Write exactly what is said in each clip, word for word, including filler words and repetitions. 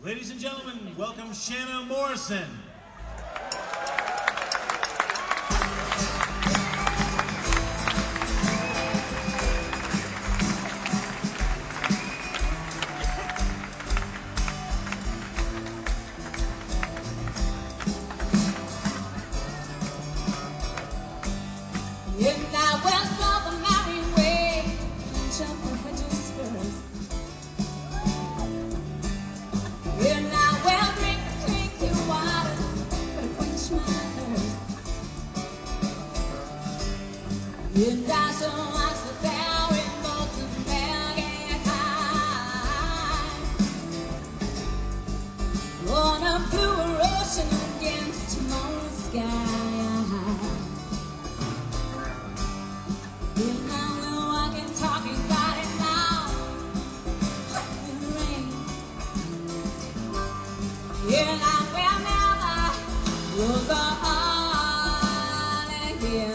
Ladies and gentlemen, welcome Shanna Morrison. And I so much the power in both of mankind. On a blue ocean against tomorrow's sky. And now we're walking, talking about it now. In the rain. And I will never lose our all again.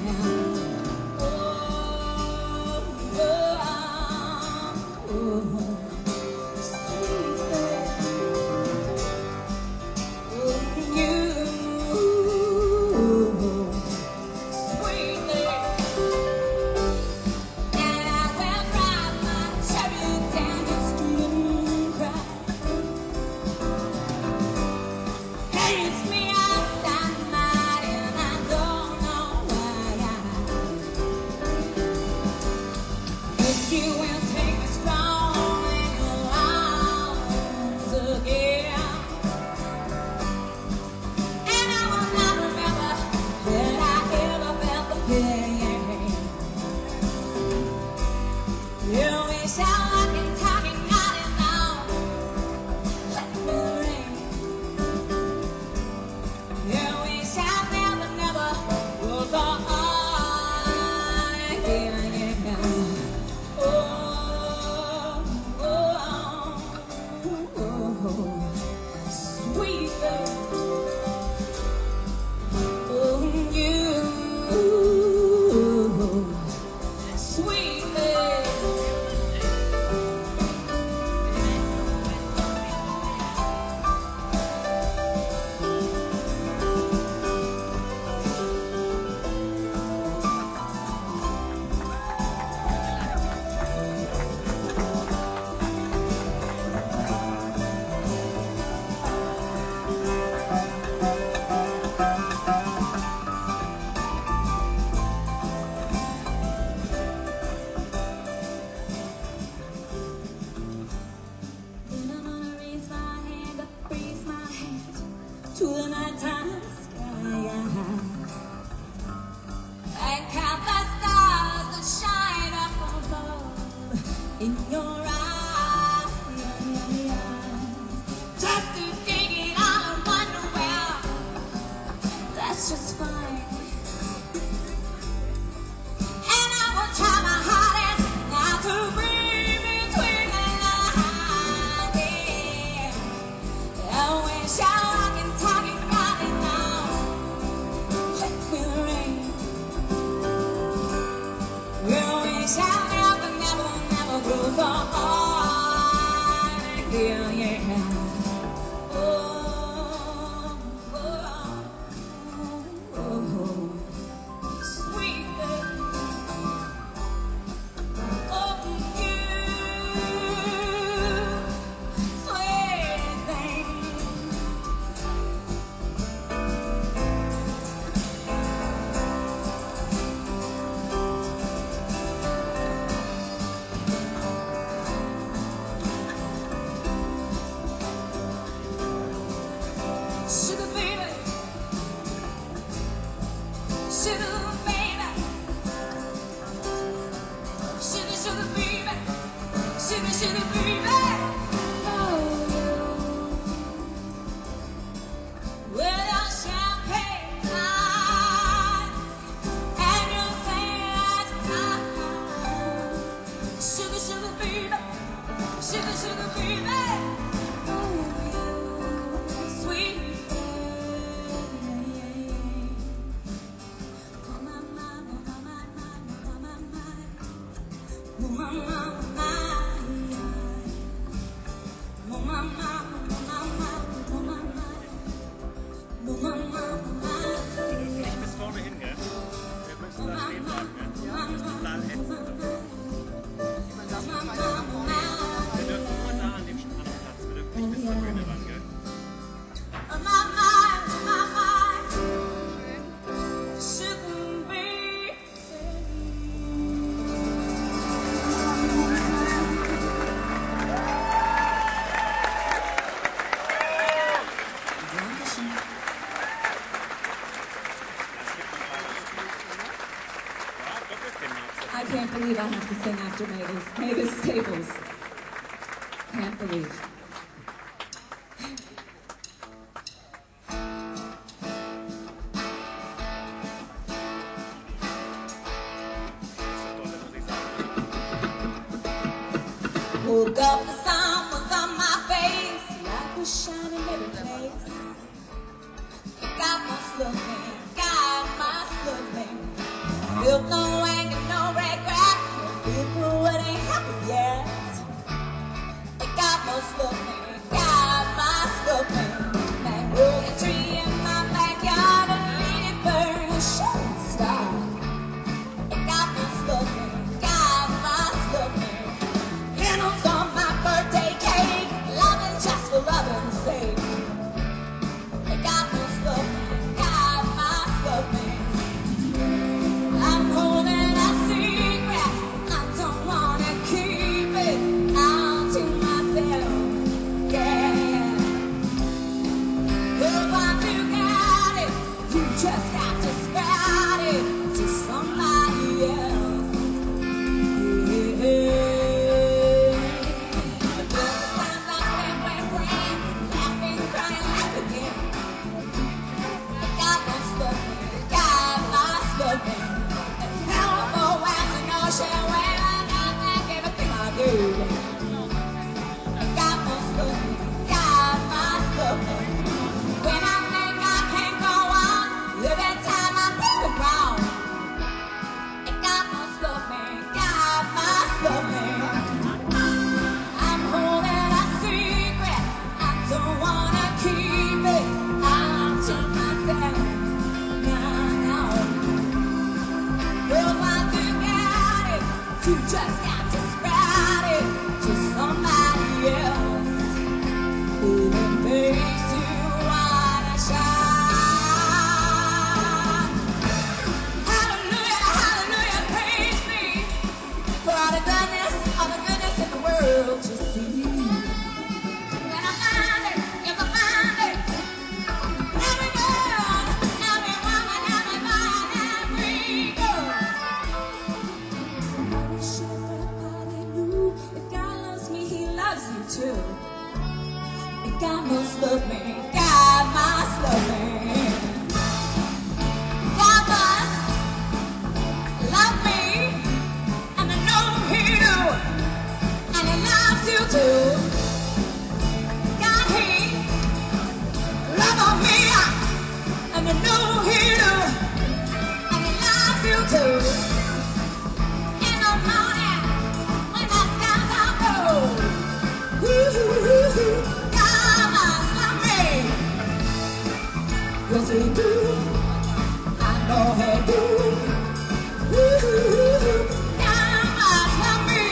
To the nighttime sky, I count the stars that shine up above in your eyes, just to dig it all and wonder well, that's just fine. And I will try my hardest not to read between the lines. Yeah. I wish I shall never, never, never grow so hard again, yeah. Oh, oh, oh, oh, sweet baby. Oh, you, sweet thing. Sugar baby, sugar baby, sugar sugar baby, sugar sugar baby. Oh, with your champagne eyes and your sad smile, sugar sugar baby, sugar sugar baby. Mama, mama, mama, mama. after Mavis, Mavis Staples. Can't believe. Woke up, the sun was on my face, light was shining every place. God must love me, God must love me. Felt no anger, no regret, no fear for what ain't happened yet. God must love me, God must love me. Magnolia tree in my backyard, a lady burn a shooting star. God must love me, God must love me. Candles on my birthday cake, loving just for loving's sake. God must love me, God must love me. I'm holding a secret, I don't wanna keep it all to myself, yeah. 'Cause once you got it, you just have to spread it to somebody else, yeah. You just got to spread it to somebody else. It makes you wanna shine. Hallelujah, hallelujah, praise me for all the goodness, all the goodness in the world to see. When I find it, if I find it, every girl, every woman, every man, every girl. If God loves me, He loves you too. And God must love me, God must love me. God must love me, and I know He do, and He loves you too. God, He love me, and I know He do, and He loves you too. In the morning, when the skies are blue, woo-hoo-hoo-hoo, God must love me. Yes, He do. I know He do. Woo-hoo-hoo-hoo, God must love me.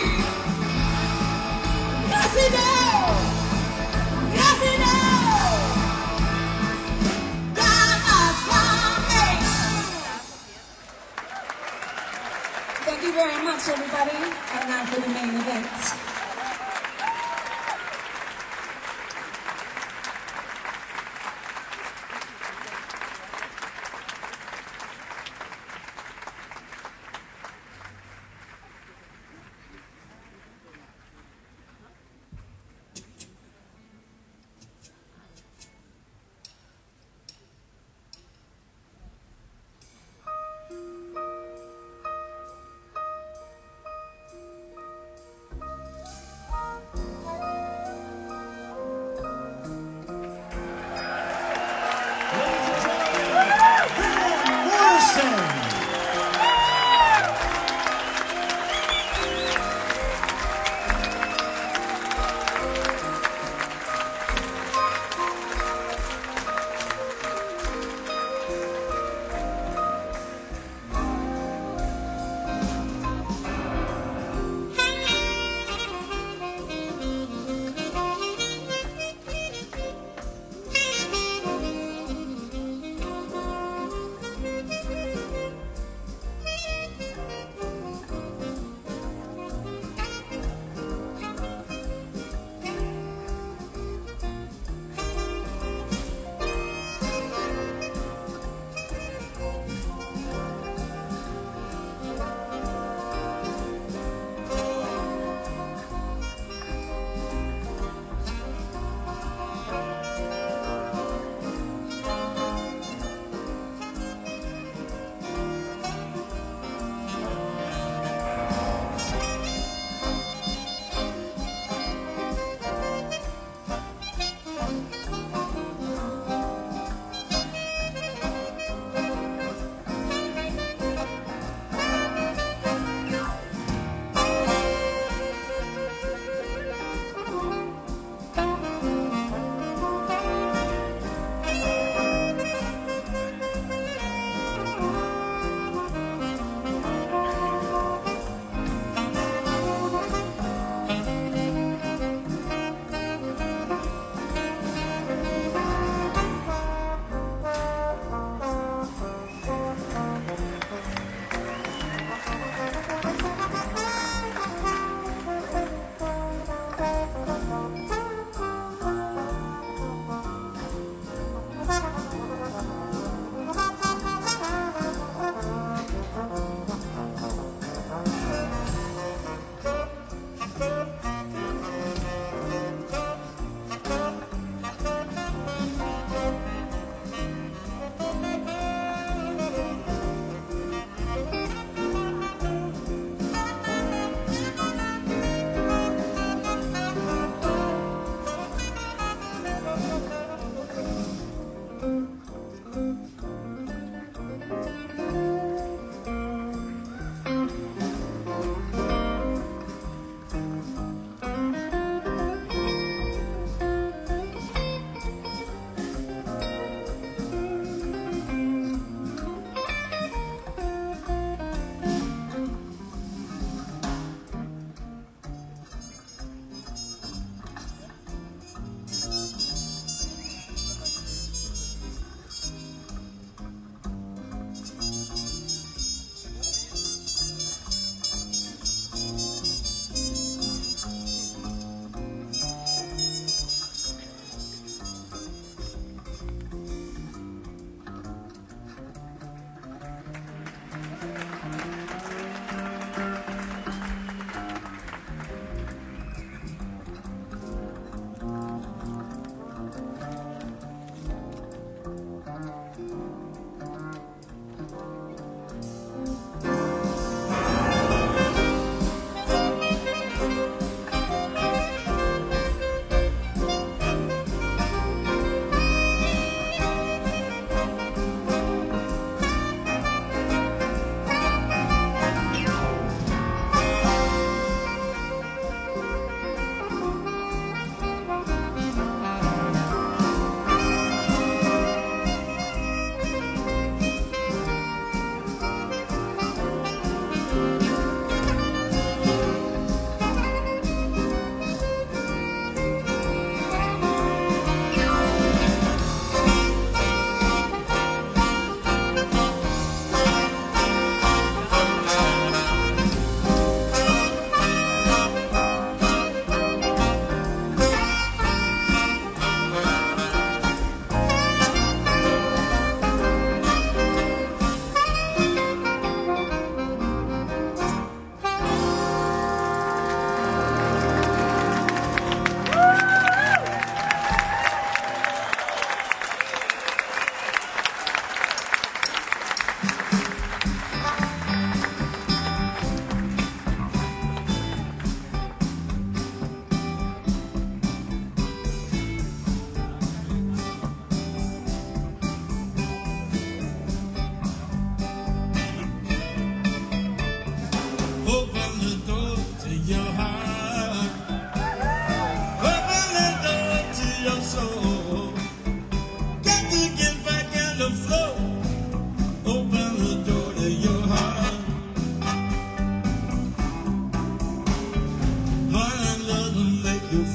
Yes, He do. Yes, He do. God must love me. Thank you very much, everybody. And now for the main event.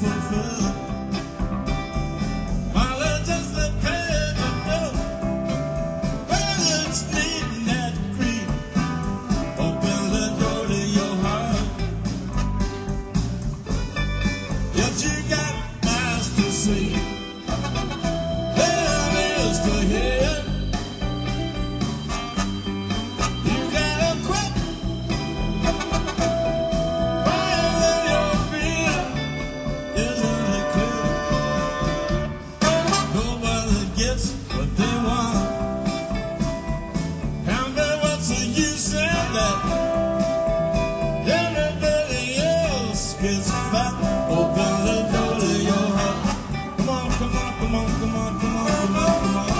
the food. While it's just the pain of milk, well, it's needing that cream. Open the door to your heart. Yes, you got eyes to see. There is to hear. You gotta quit crying in your beer. Isn't it clear? Nobody gets what they want. And then what's the use in that? Everybody else gets fat. Open the door to your heart. Come on, come on, come on, come on, come on, come on, come on.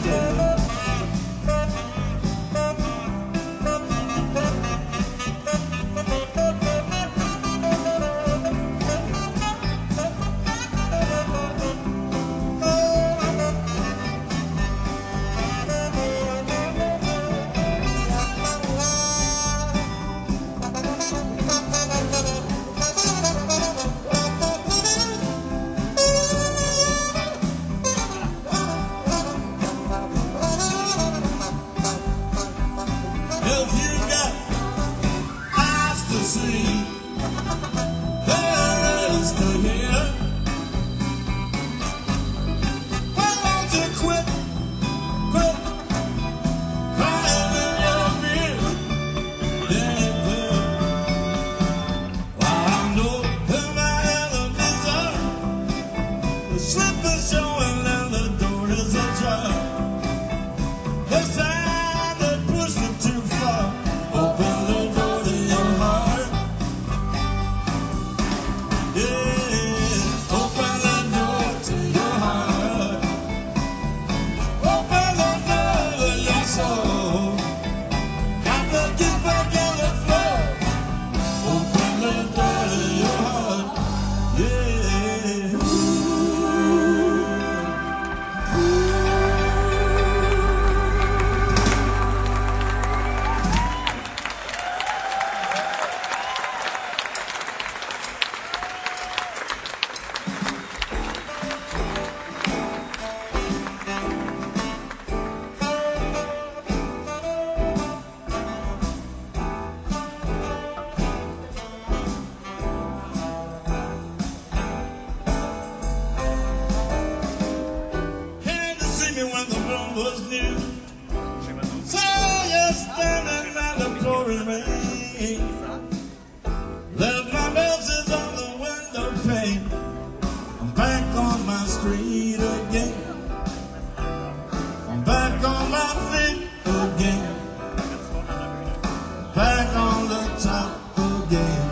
If you got eyes to see, there is to hear. Why don't you quit, quit crying in your beer? Yeah, yeah. Well, I know that my enemies are. The slip is showing and the door is ajar. This time they pushed it too far. Open the door to your heart. Yeah, open the door to your heart. Open the door to your soul. Got to get back on the floor. Open the door to your heart. Yeah. Came to see me when the room was new. Saw you standing by the pouring rain. Left my message on the window pane. I'm back on my street again. I'm back on my feet again. Back on the top again.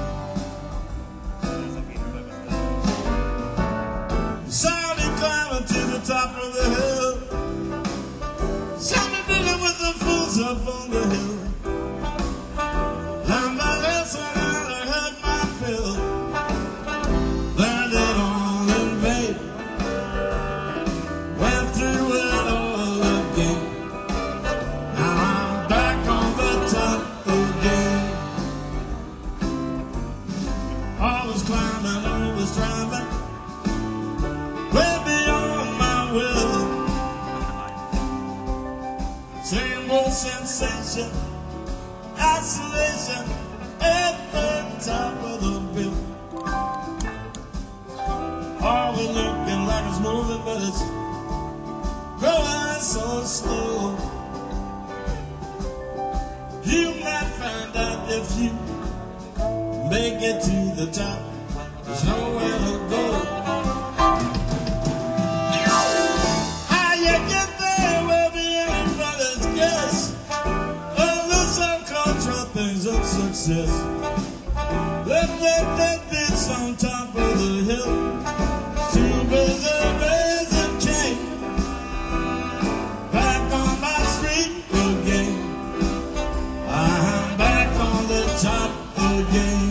Saw me climbing to the top of the hill. Saw me dealing with the fools up on the hill. Learned my lesson and I had my fill. Learned it all in vain. Went through it all again. Now I'm back on the top again. Always climbing, always driving. Way beyond my will. Same old sensation, isolation at the top of the bill. Always looking like it's moving, but it's going so slow. You might find out if you make it to the top, there's nowhere to go. How you get there will be anybody's guess. Well, the so-called trappings of success. Left that dead bitch on top of the hill. Too busy raising Cain. Back on my street again. I'm back on the top again.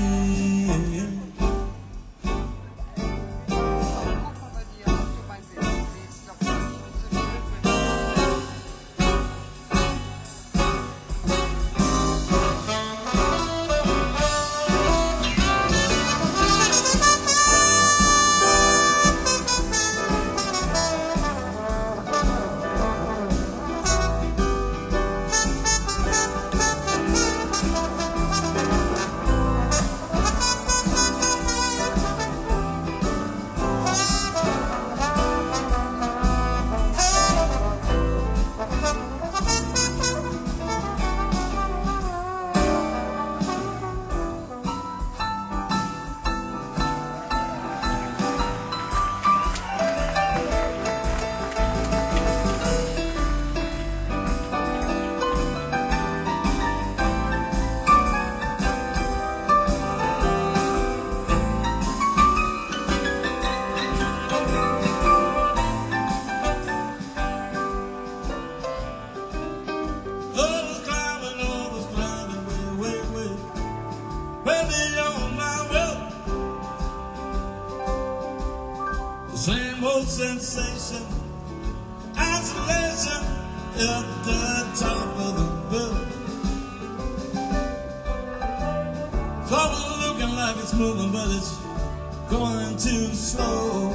same old sensation, isolation at the top of the bill. It's always looking like it's moving, but it's going too slow.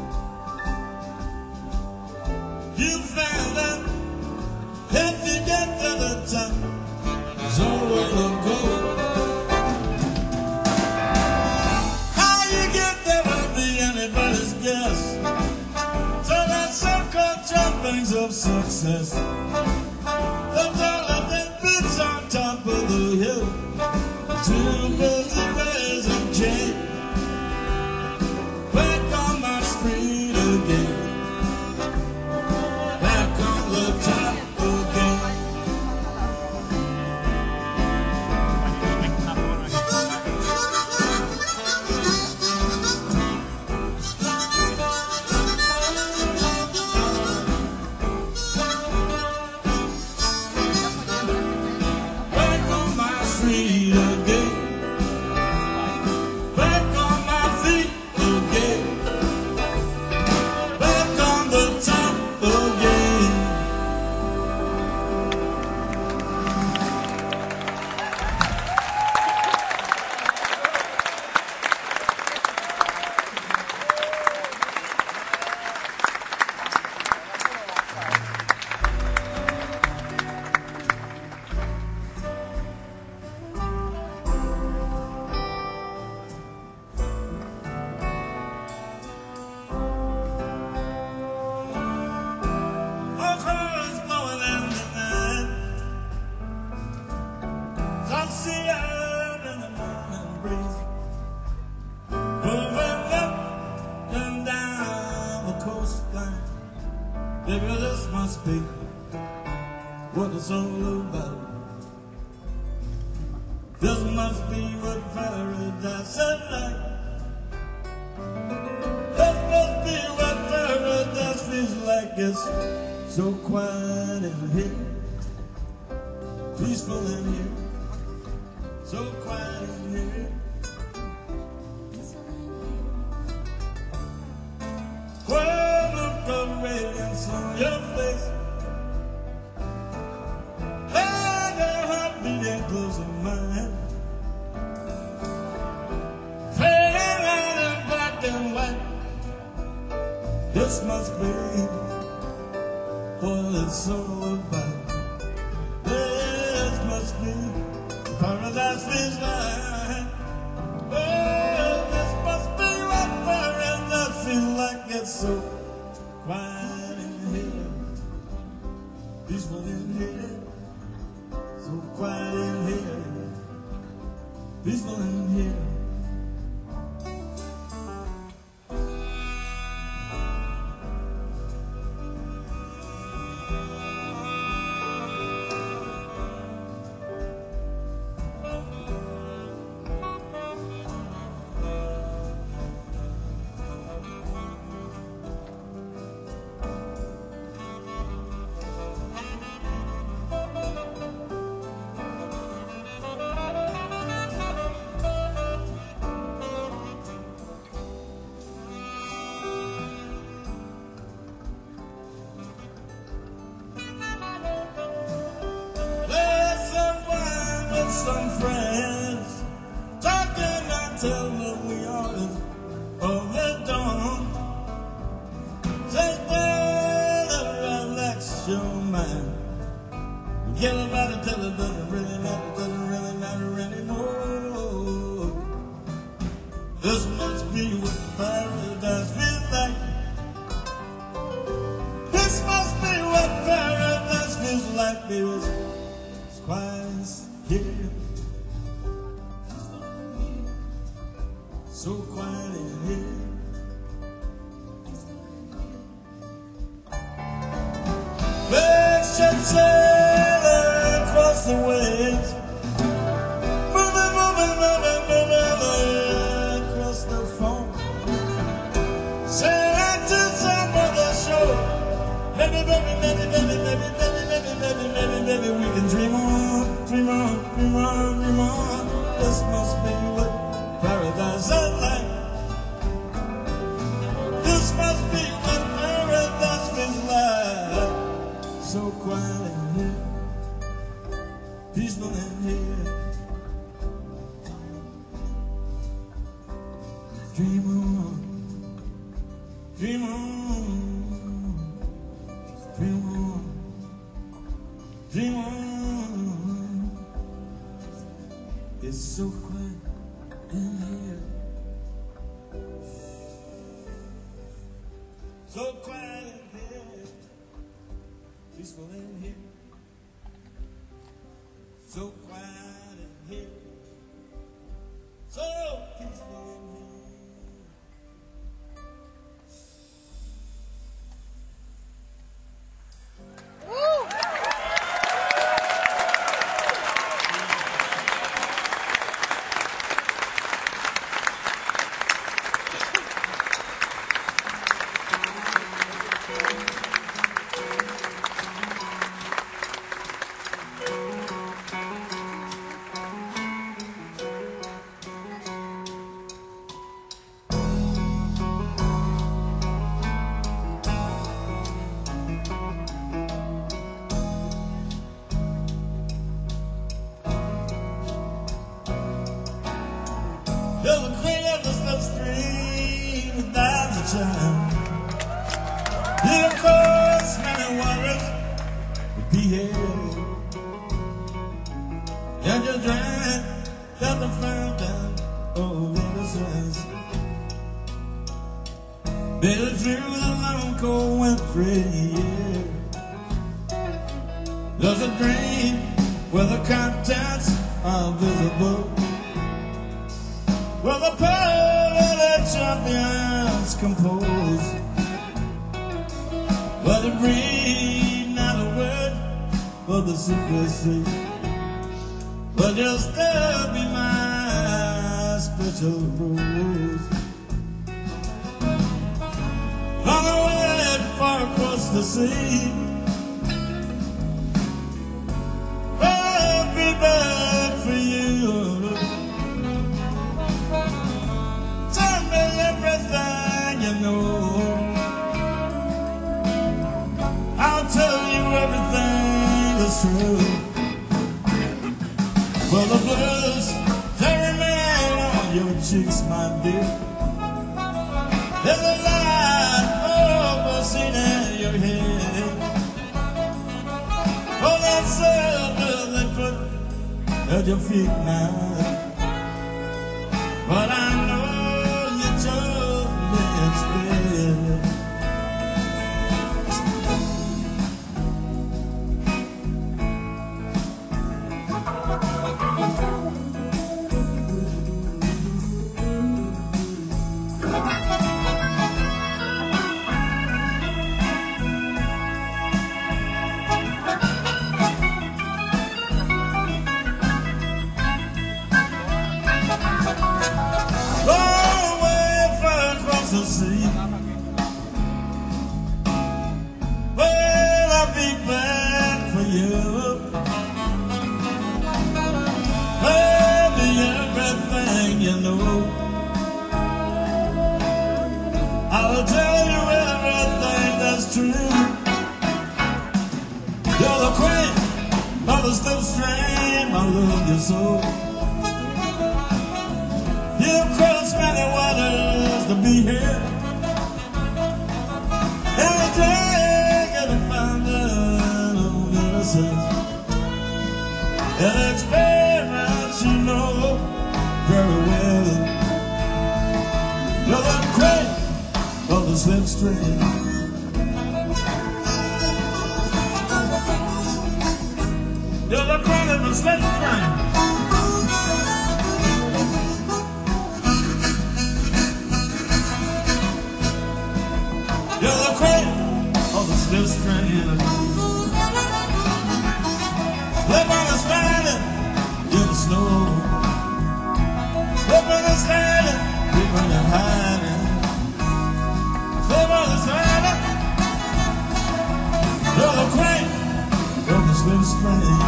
You found that if you get to the top, there's nowhere to go. How you get there will be anybody's guess. So that so-called trappings of success, those all of them bits on top of the hill, two busy raising cake. Back on my street again, back on the top again. Back on my street again, back on my feet again, back on the top again. All colors blowing in the night, I'll see out in the morning breeze, moving up and down the coastline. Baby, this must be what it's all about. This must be what paradise is like. This must be what paradise feels like. It's so quiet in here, peaceful in here, so quiet in here. One look of radiance on your face, and your heart beating close to mine, fading out in black and white. This must be what it's all about. This must be paradise feels like. Oh, this must be what paradise feels like. It's so quiet in here, peaceful in here, so quiet in here, peaceful in here. Some friends talking until what we are is overdone. Take that and relax your mind. Forget about it till it doesn't really matter, doesn't really matter anymore. This must be what paradise feels like. This must be what paradise feels like, baby. It's quiet here, so quiet in here. Let's just sail across the waves, moving, moving, moving, moving across the foam. Sailing to some other shore. Maybe, maybe, maybe, maybe, maybe, maybe, maybe, maybe, maybe, maybe we can dream on, dream on, dream on, dream on. This must be what paradise is like. This This must be what paradise feels like. So quiet in here, peaceful in here. Dream on, dream on, dream on, dream on. It's so quiet in here, so quiet in here, peaceful in here, so quiet in here, so peaceful in here. You're the queen of the slipstream without the charm. You're of course many waters would be here. And you drank down the fountain of innocence. Made it through the long cold wintry year. There's a dream where the contents are visible, where the poet champions compose, where they breathe not a word for the secrecy, but you'll still be my special rose. On the way far across the sea, I'll be back for you. I'll tell you everything that's true. For the blues that remain on your cheeks, my dear, there's a light overseen in your head. Oh, that silver they put at your feet now. But I know you chose me instead. To see, well, I'll be glad for you. I'll be everything you know. I'll tell you everything that's true. You're the queen of the slipstream, I love you so. You've crossed many waters to be here, and a drink at the fountain of innocence, an experience you know very well. You're the queen of the slipstream. You're the queen of the slipstream. You're the queen of the slipstream. Slip on a sliding in the snow. Slip on a sliding, keep on your hiding. Slip on a sliding. You're the queen of the slipstream.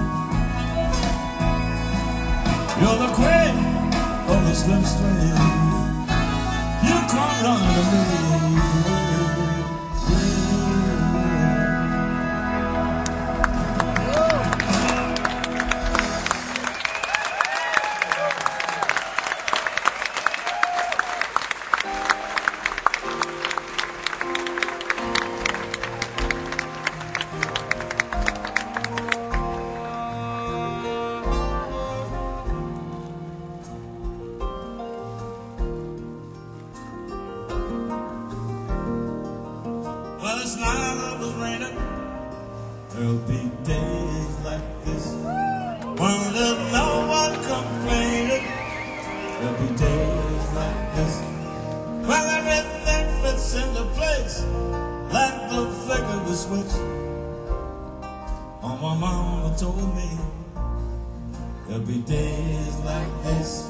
You're the queen of the slipstream. You come running to me. While it's not always raining, there'll be days like this. When there's no one complaining, there'll be days like this. When everything fits into place, like the flick of a switch. Oh, my mama told me there'll be days like this.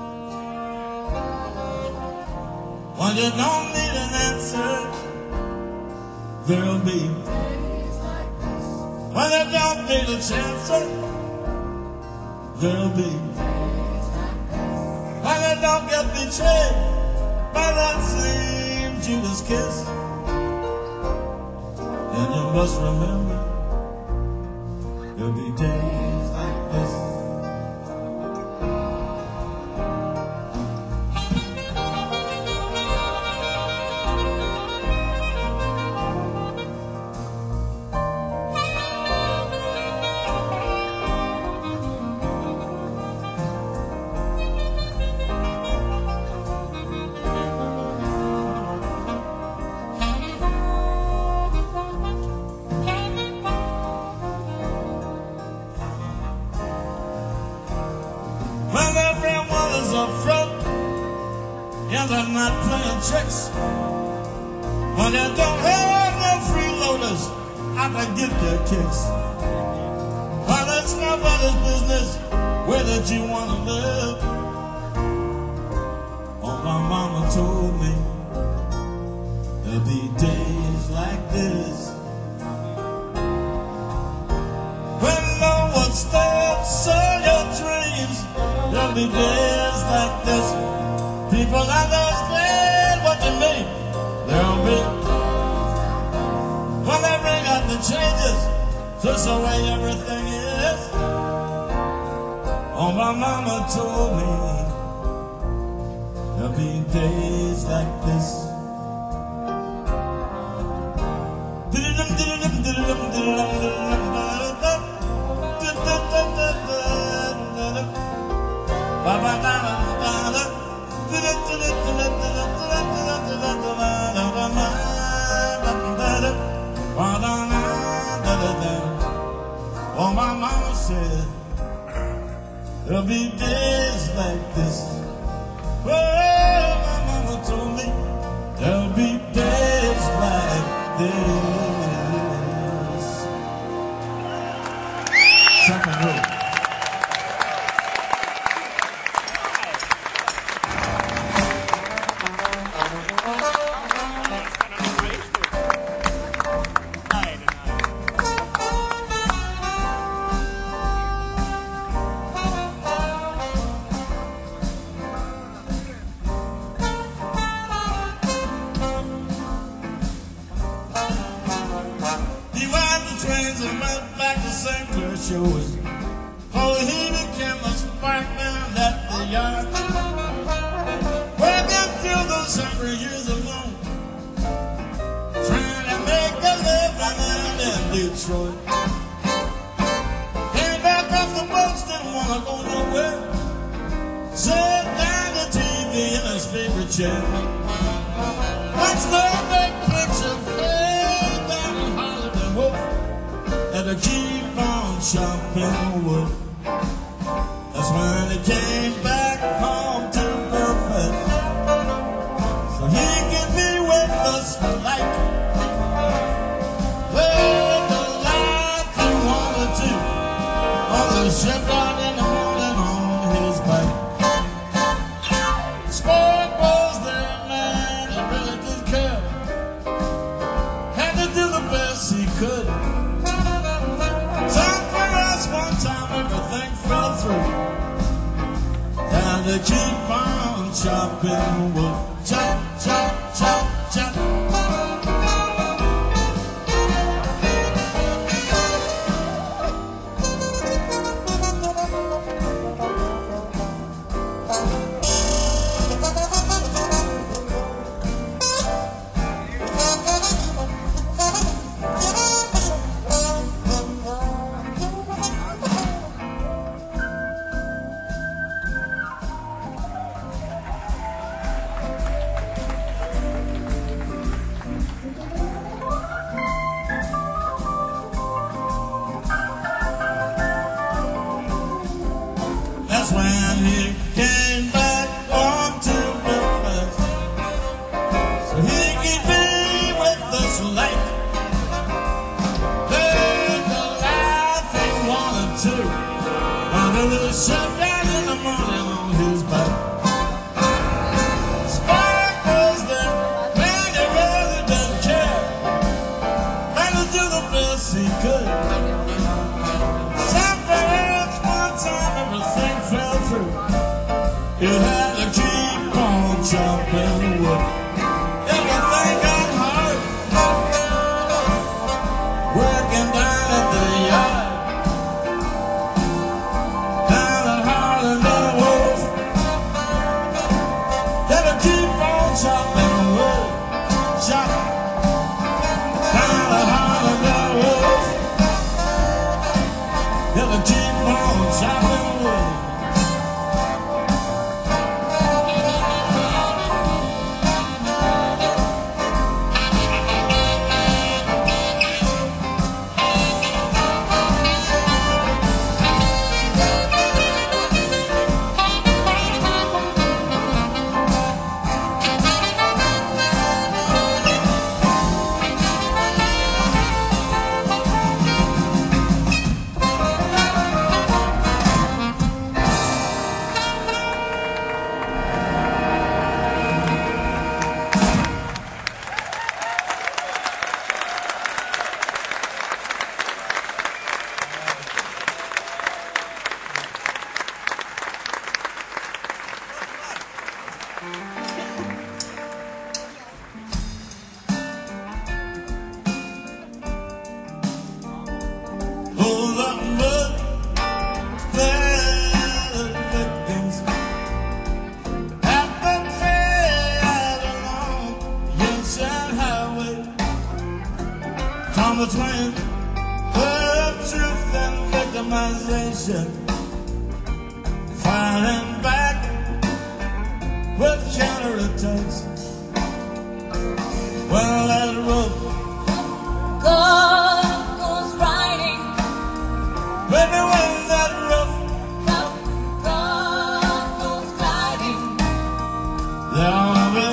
When you don't need an answer, there'll be days like this. When you don't need a chance, there'll be days like this. When you don't get betrayed by that same Judas kiss, then you must remember there'll be days like this. Well, everyone is up front, yeah, they're not playing tricks. When they don't have no freeloaders, I can get their kicks. Well, it's nobody's business where that you want to live. Oh, my mama told me there'll be days like this. When no one stops all your dreams, there'll be days like this. People understand what you mean. There'll be when they bring out the changes, just the way everything is. Oh, my mama told me there'll be days like this. Oh, my mama said there'll be days like this. Oh, my mama told me there'll be days like this. Second row. Trains and went back to Saint Clair shows. Oh, he became a sparkman at the yard. Working through those hungry years alone, trying to make a living in Detroit. Came back off the boats, didn't want to go nowhere. Sat down the T V in his favorite chair. Watched the big picture fade down in Hollywood Wolf. And to keep on chopping wood. That's when he came back home to Perfect, so he can be with us for life. Live the life he wanted to, on the chevron in the morning on his bike. Sport was there, man, he really did care. Had to do the best he could. One time everything fell through, and they keep on chopping wood. Chop, chop, chop, chop. That's when he came back home to Memphis, so he could be with us late. Live the life he wanted to, under the sundown in the morning on his back. Spark was there, man, he really didn't care. Man to do the best he could. Everything fell through. You had to keep on chopping wood. Everything got hard. Working down at the yard, down at Harlan and Wolf. Had to keep on chopping wood. Chop down at Harlan and Wolf. Had to keep on chopping. Between love, truth, and victimization, fighting back with counterattacks. Well, that rope God goes riding. Baby, when that rope God goes gliding. there'll be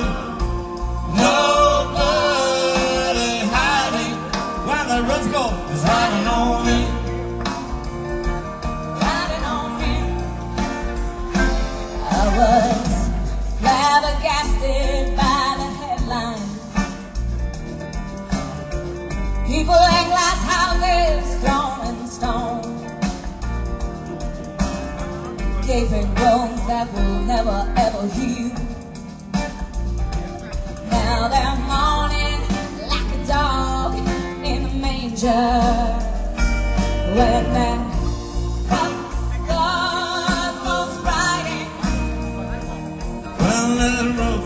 nobody hiding when the rope goes riding on me. Riding on me. I was flabbergasted by the headline. People in glass houses thrown in stone, gaping wounds that will never ever heal. Now they're mourning like a dog in a manger when that God goes riding. When that rope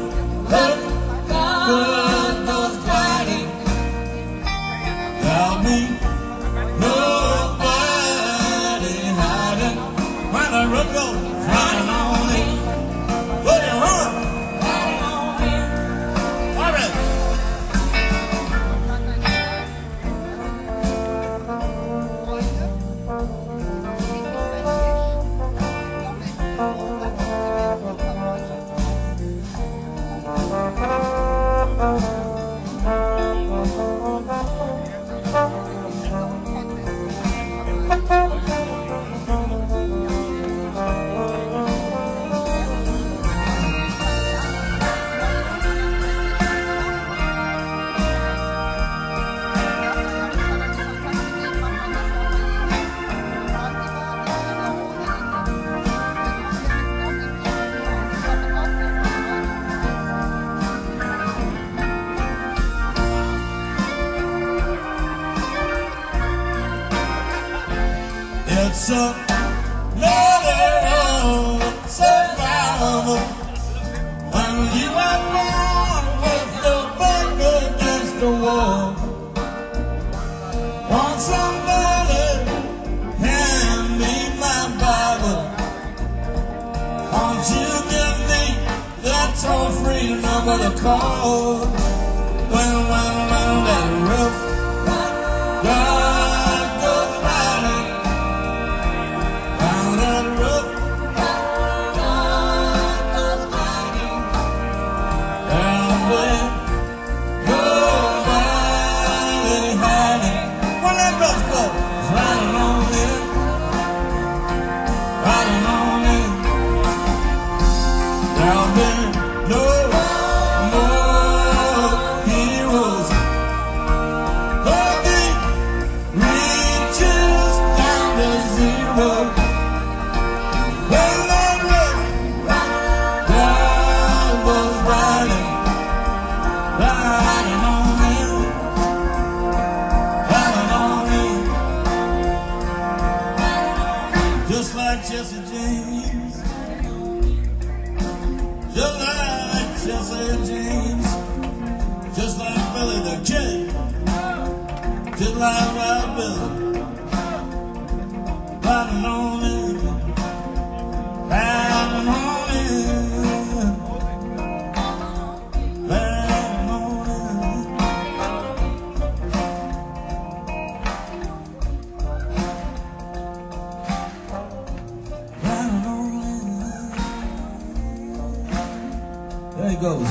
God goes gliding. there'll be nobody hiding when the rope goes riding on me. Look at her. Riding on me. All right. It's a matter of survival when you are born with your back against the wall. Want somebody hand me my Bible? Won't you give me that toll-free number to call when, when, when that rough God goes riding down that rough I've been riding on in, riding on in, riding on in. Riding on in. There he goes.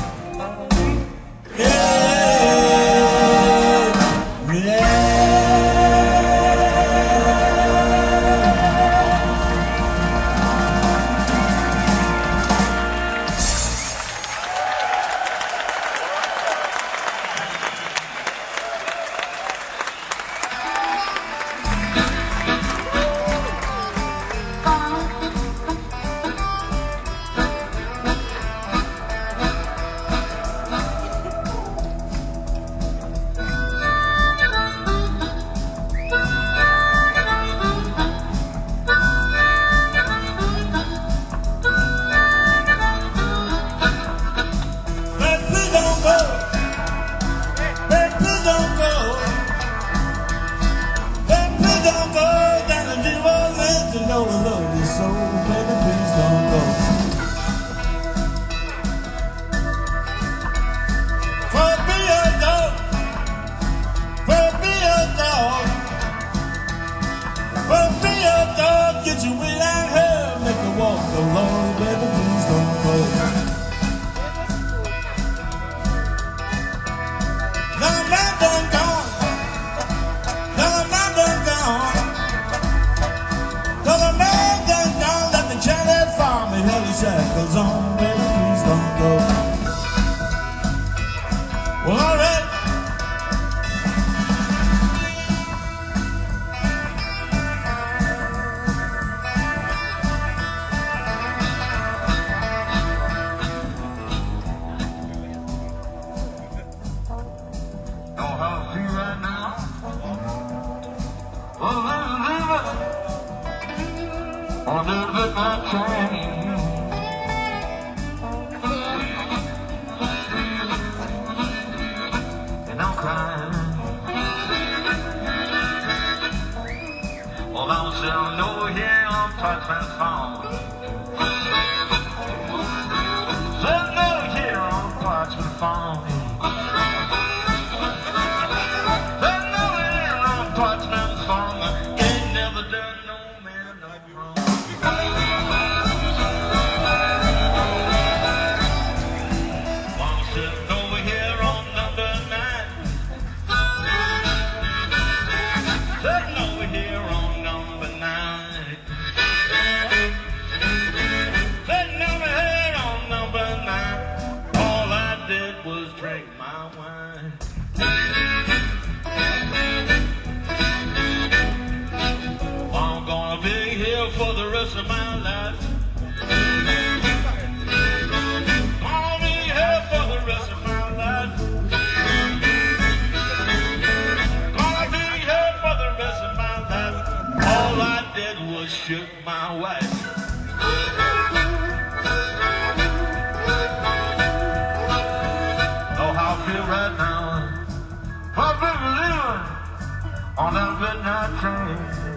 Get your way out here, make it walk alone, baby, please don't go. Now the man done gone, now the man done gone, now the man done gone, let the Chinese farm me held the shackles on, baby, please don't go. Well, all right. On the midnight train, and I'm crying. Well, I'm still no here on Parchment Farm. Still no here on Parchment Farm. Still no here on Parchment Farm. Ain't never done no man nothing wrong. Drink my wine. I'm gonna be here for the rest of my life. Gonna be here for the rest of my life. Gonna be here for the rest of my life. All I did was shoot my wife. Right now, I've been living on that midnight train.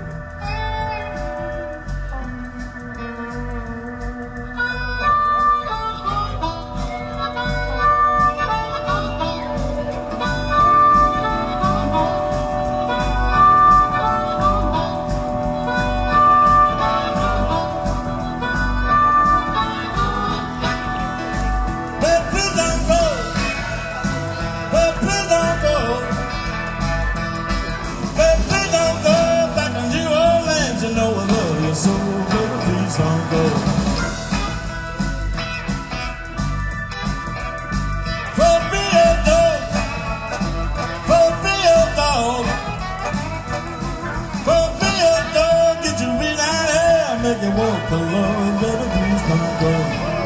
So baby, please don't go. For be a dog, for be a dog, for be a dog, get your feet out here, make it walk alone, baby, please don't go.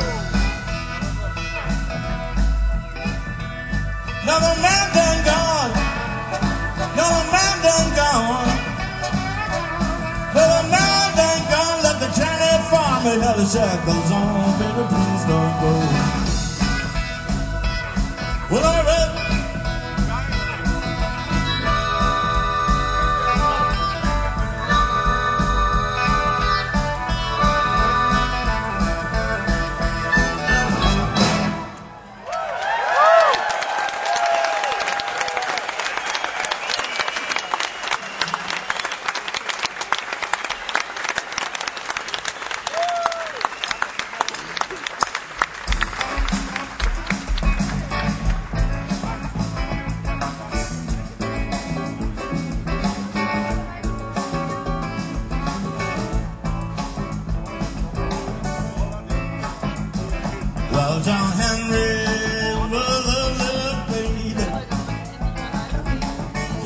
Now the man done gone, now the man done gone, now the man farm and how the shackles on, baby, please don't go. Well, all right.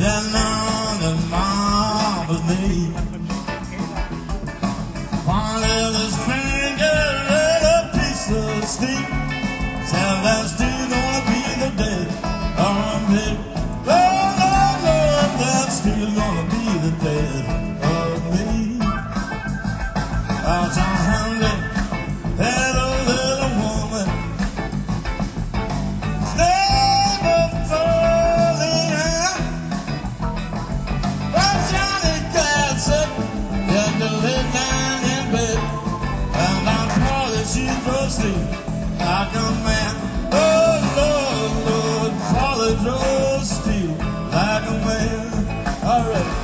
down on the mama's knee. Pointed his finger at a piece of steak. Said that's still gonna be the day of me. Lord, Lord, Lord, that's still gonna be the day of me. Oh, John Henry had a little woman. His name was Pauline Ann. Well, Johnny got sick, had to lay down in bed, and I thought that she drove sleep like a man. Oh, Lord, Lord, Polly drove sleep like a man. All right.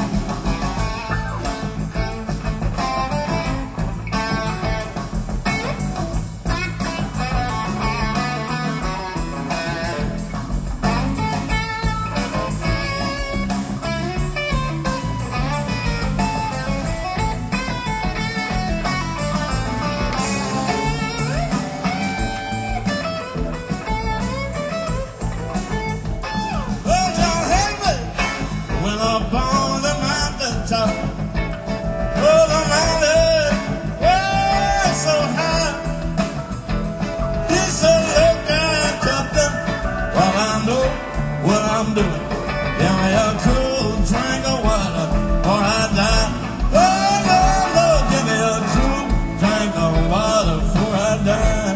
Up on the mountain top, oh, the mountain was so high. He said, look out, Captain, while I know what I'm doing. Give me a cool drink of water, or I die. Oh, Lord, Lord, give me a cool drink of water before I die.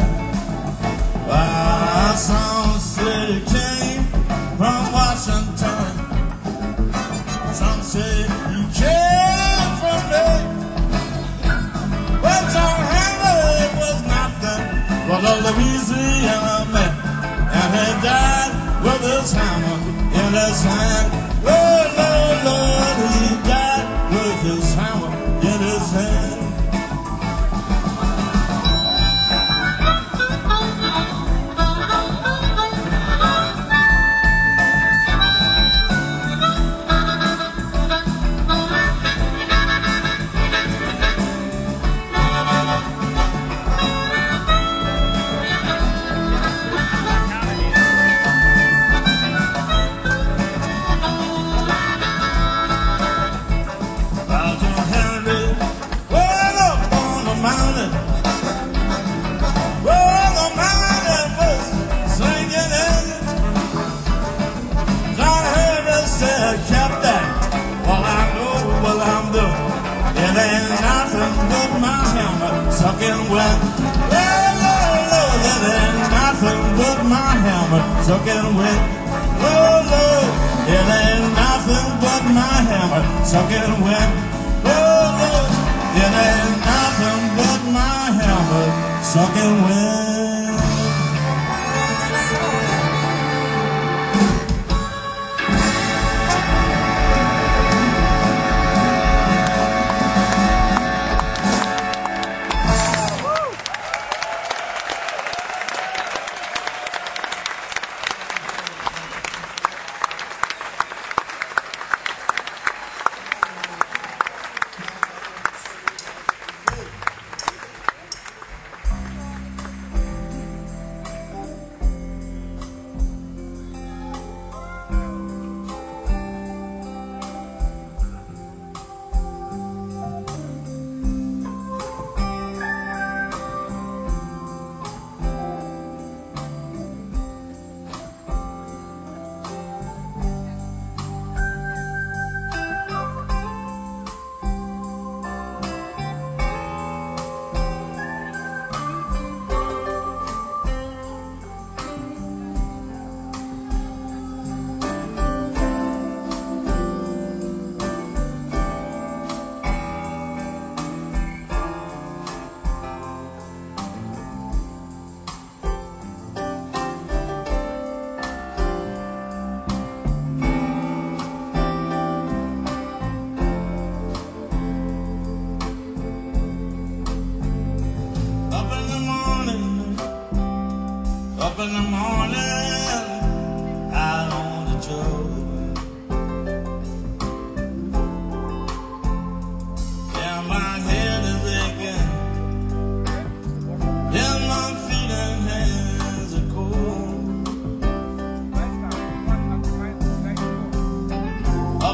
Well, some city came from Washington. Some say he came from me. But John Henry was nothing but a Louisiana man, and he died with his hammer in his hand. Lord, Lord, Lord, he died with his hammer in his hand. Captain, well I know what I'm doing. It ain't nothing but my hammer sucking wet. Well, Lord, Lord, it ain't nothing but my hammer sucking wet. Oh, Lord, it ain't nothing but my hammer sucking wet. Oh, Lord, it ain't nothing but my hammer sucking wet.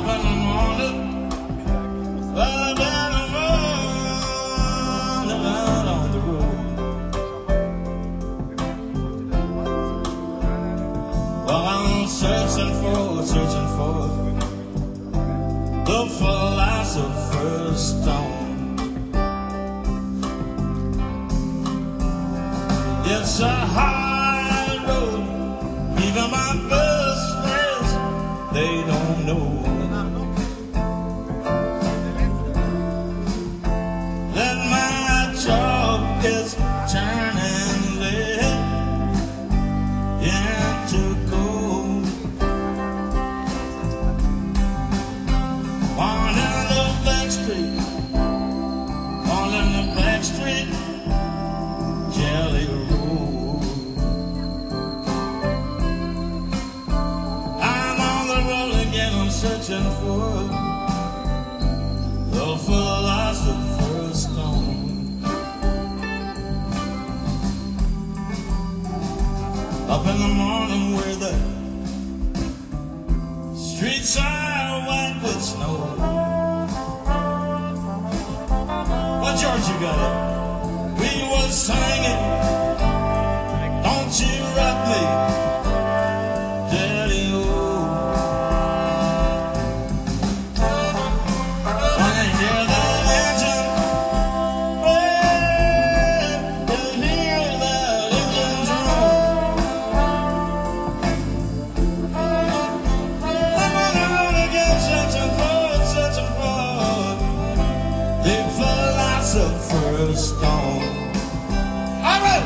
up in the morning, up in the morning, out on the road. Well, I'm searching for, searching for the philosopher's stone. It's a hard road, even my best friends, they don't know. That my job is turning late into gold. On in the back street, on in the back street, Jelly Roll. Searching for the philosopher's stone. Up in the morning where the streets are white with snow. Well, George, you got it. We was singing, don't you rock me, Daddy-O. Philosopher's stone. All right.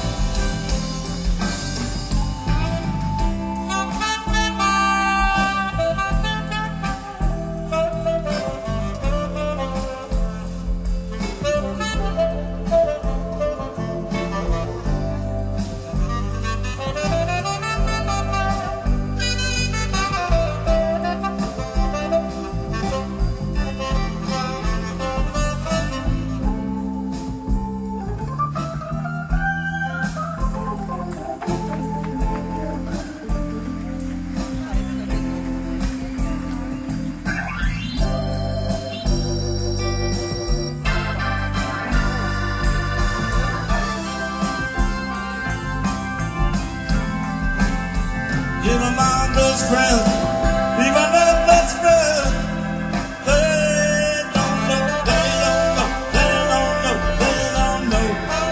Even my best friend, even my best friend, they don't know, they don't know, they don't know, they don't know.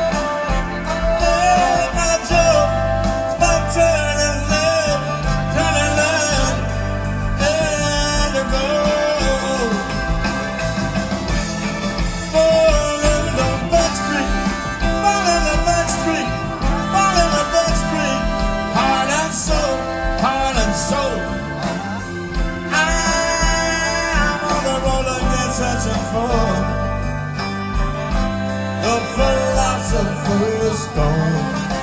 Hey, my job, stop turning left, turning left, and to go. Fall in the back street, fall in the back street, fall in the back street, heart and soul. Heart and soul. I'm on the road again, searching for the philosopher's stone.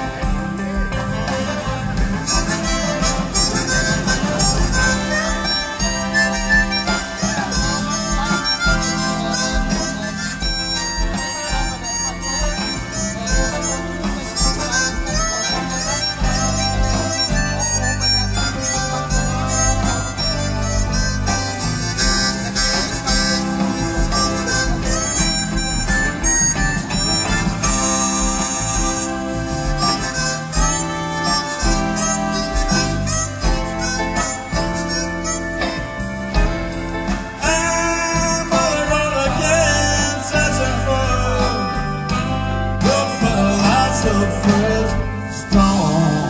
Philosopher's stone.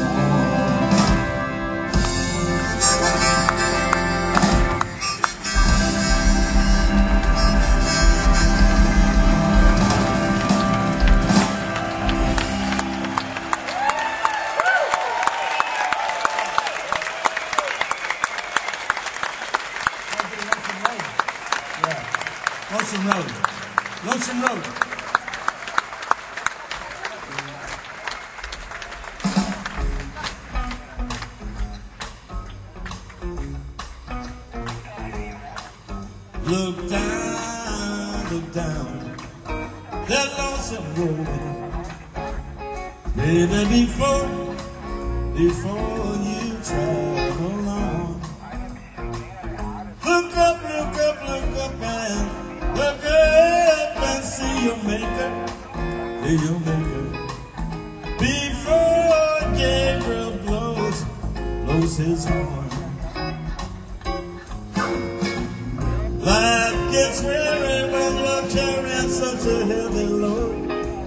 Lonesome Road. Lonesome Road. Look down, look down that lonesome road, baby, before, before you travel on. Look Life gets weary when you're carrying such a heavy load.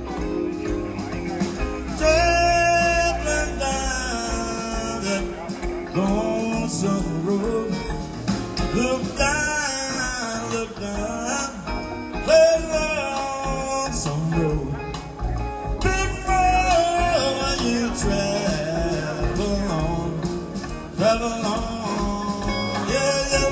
Traveling down that lonesome road. Look down, look down that lonesome road before you travel on, travel on, yeah, yeah.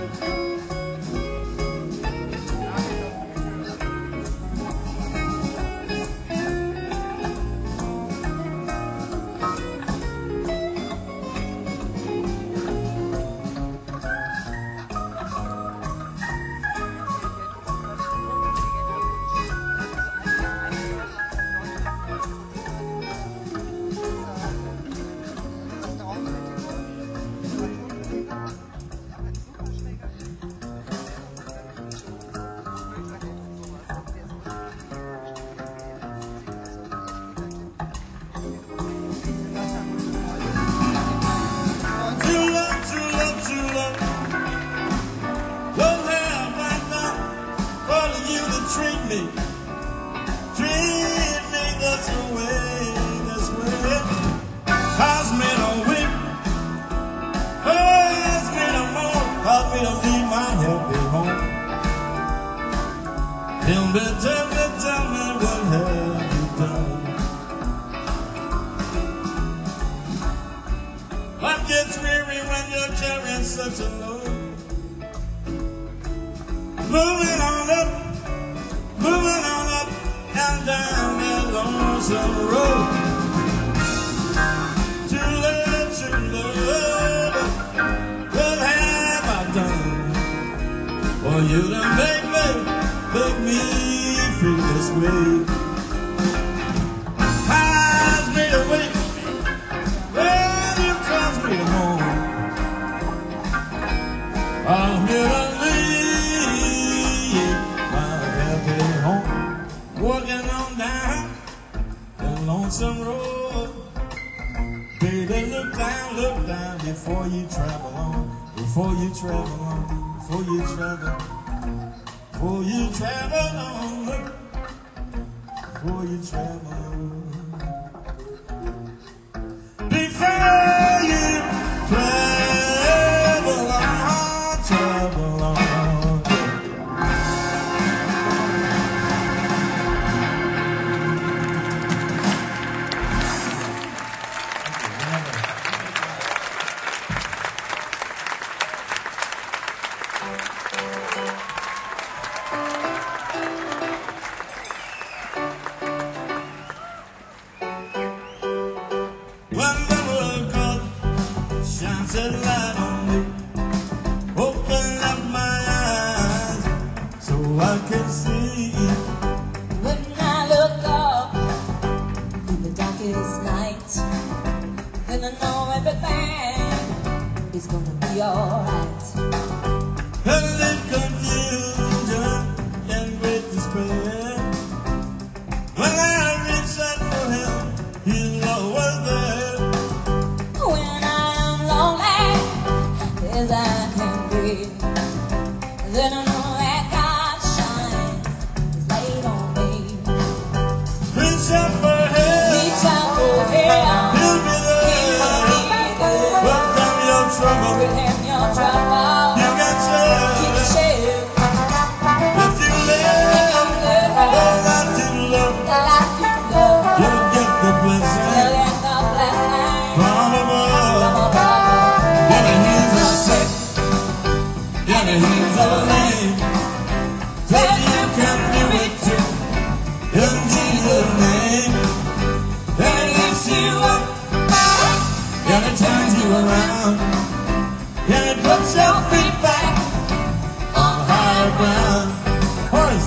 Treat me, treat me this way, this way. Cause me to weep, cause me to mourn, cause me to leave my happy home. Tell me, tell me, tell me, what have you done? Life gets weary when you're carrying such a load. Moving on up, moving on up and down that lonesome road. Too late, too late, what have I done for you to make me, make me feel this way? Cause me to wait, well, you cause me to mourn, cause me to walking on down the lonesome road. Baby, look down, look down before you travel on, before you travel on, before you travel, before you travel on, look, before you travel on, before you travel on, travel on. When the world God shines a light on me, open up my eyes so I can see. When I look up in the darkest night, then I know everything is gonna be alright. And in confusion and great despair, when I reach out for Him, He's always there. When I am lonely as I can breathe, then I know that God shines His light on me. Reach out for Him, Reach out for Him, He'll be there. He'll be there. Welcome your trouble, With Him your trouble, you can share. you can share. If you live If you live the life you love, the life you love, you'll get the blessing you'll get the blessing from above. from above. And He's a sick, and He's a lame, that you can do it too. In Jesus' name, and He lifts you up, and He turns you around, and He puts your feet back on higher ground. Boys.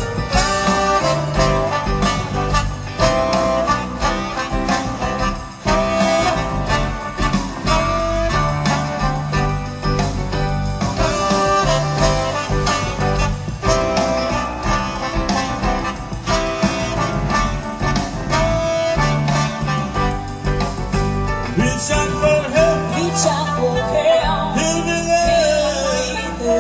Reach out for Him, Reach out for Him, He'll be there.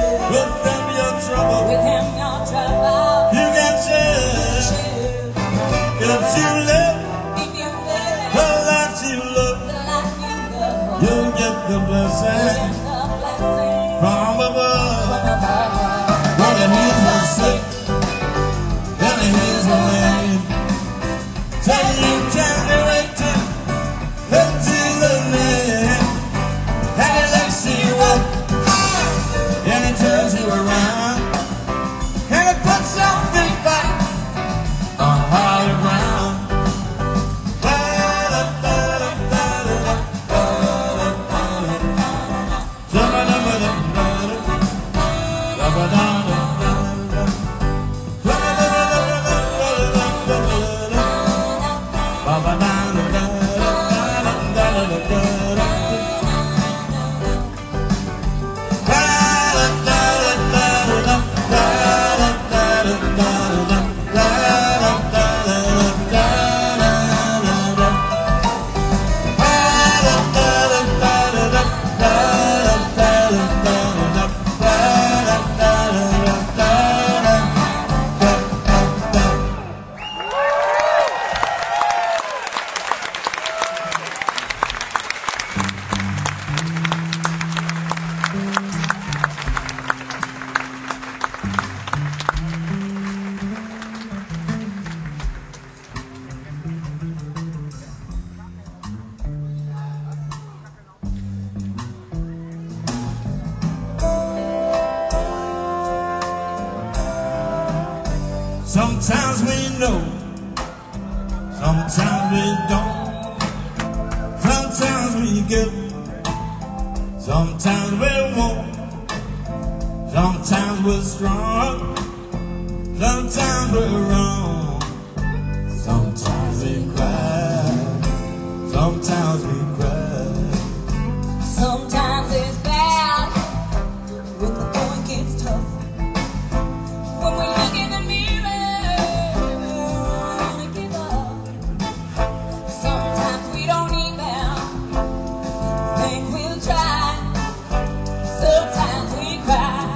Sometimes we know, sometimes we don't. Sometimes we get, sometimes we won't. Sometimes we're strong, sometimes we're wrong. Sometimes we cry, sometimes we cry. Sometimes it's bad when the going gets tough. When we look in the mirror and give up. Sometimes we don't even think we'll try. Sometimes we cry.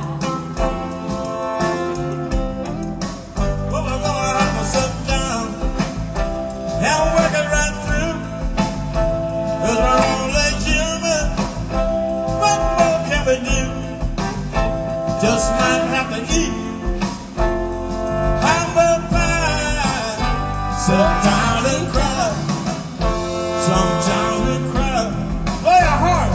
Well, we're gonna have to sit down and work it right through, 'cause we're only human. What more can we do? Just might have to eat humble pie. Sometimes we cry, sometimes we cry. Play a heart.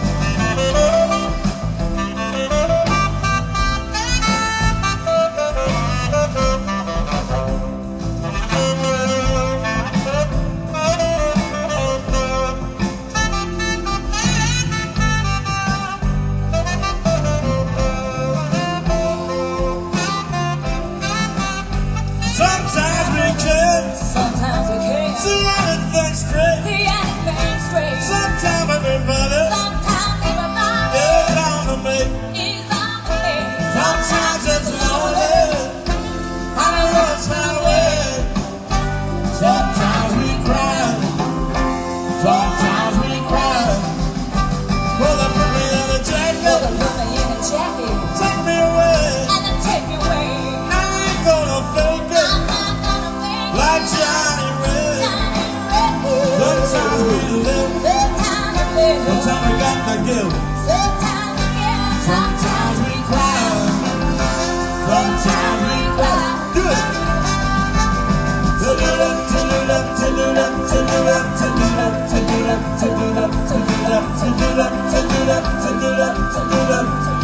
Sometimes we can't Sometimes we can't see anything straight. see anything straight. Sometimes everybody Sometimes everybody is on the make. is on the face. Sometimes it's lonely on a lost highway. Sometimes we cry, sometimes we cry. Pull up for me in a Put jacket, a woman in a jacket take me away. and then take me away. I ain't gonna fake it I'm not gonna wait. like Johnny Red. Sometimes Sometimes we live, we live. sometimes we got to give. Sometimes we get. Sometimes we cry, sometimes we cry. Do it. To do that, to do that, to do that, to do that, to do that, to do that, to do that, to do that, to do that, to do that, to do that, to do that.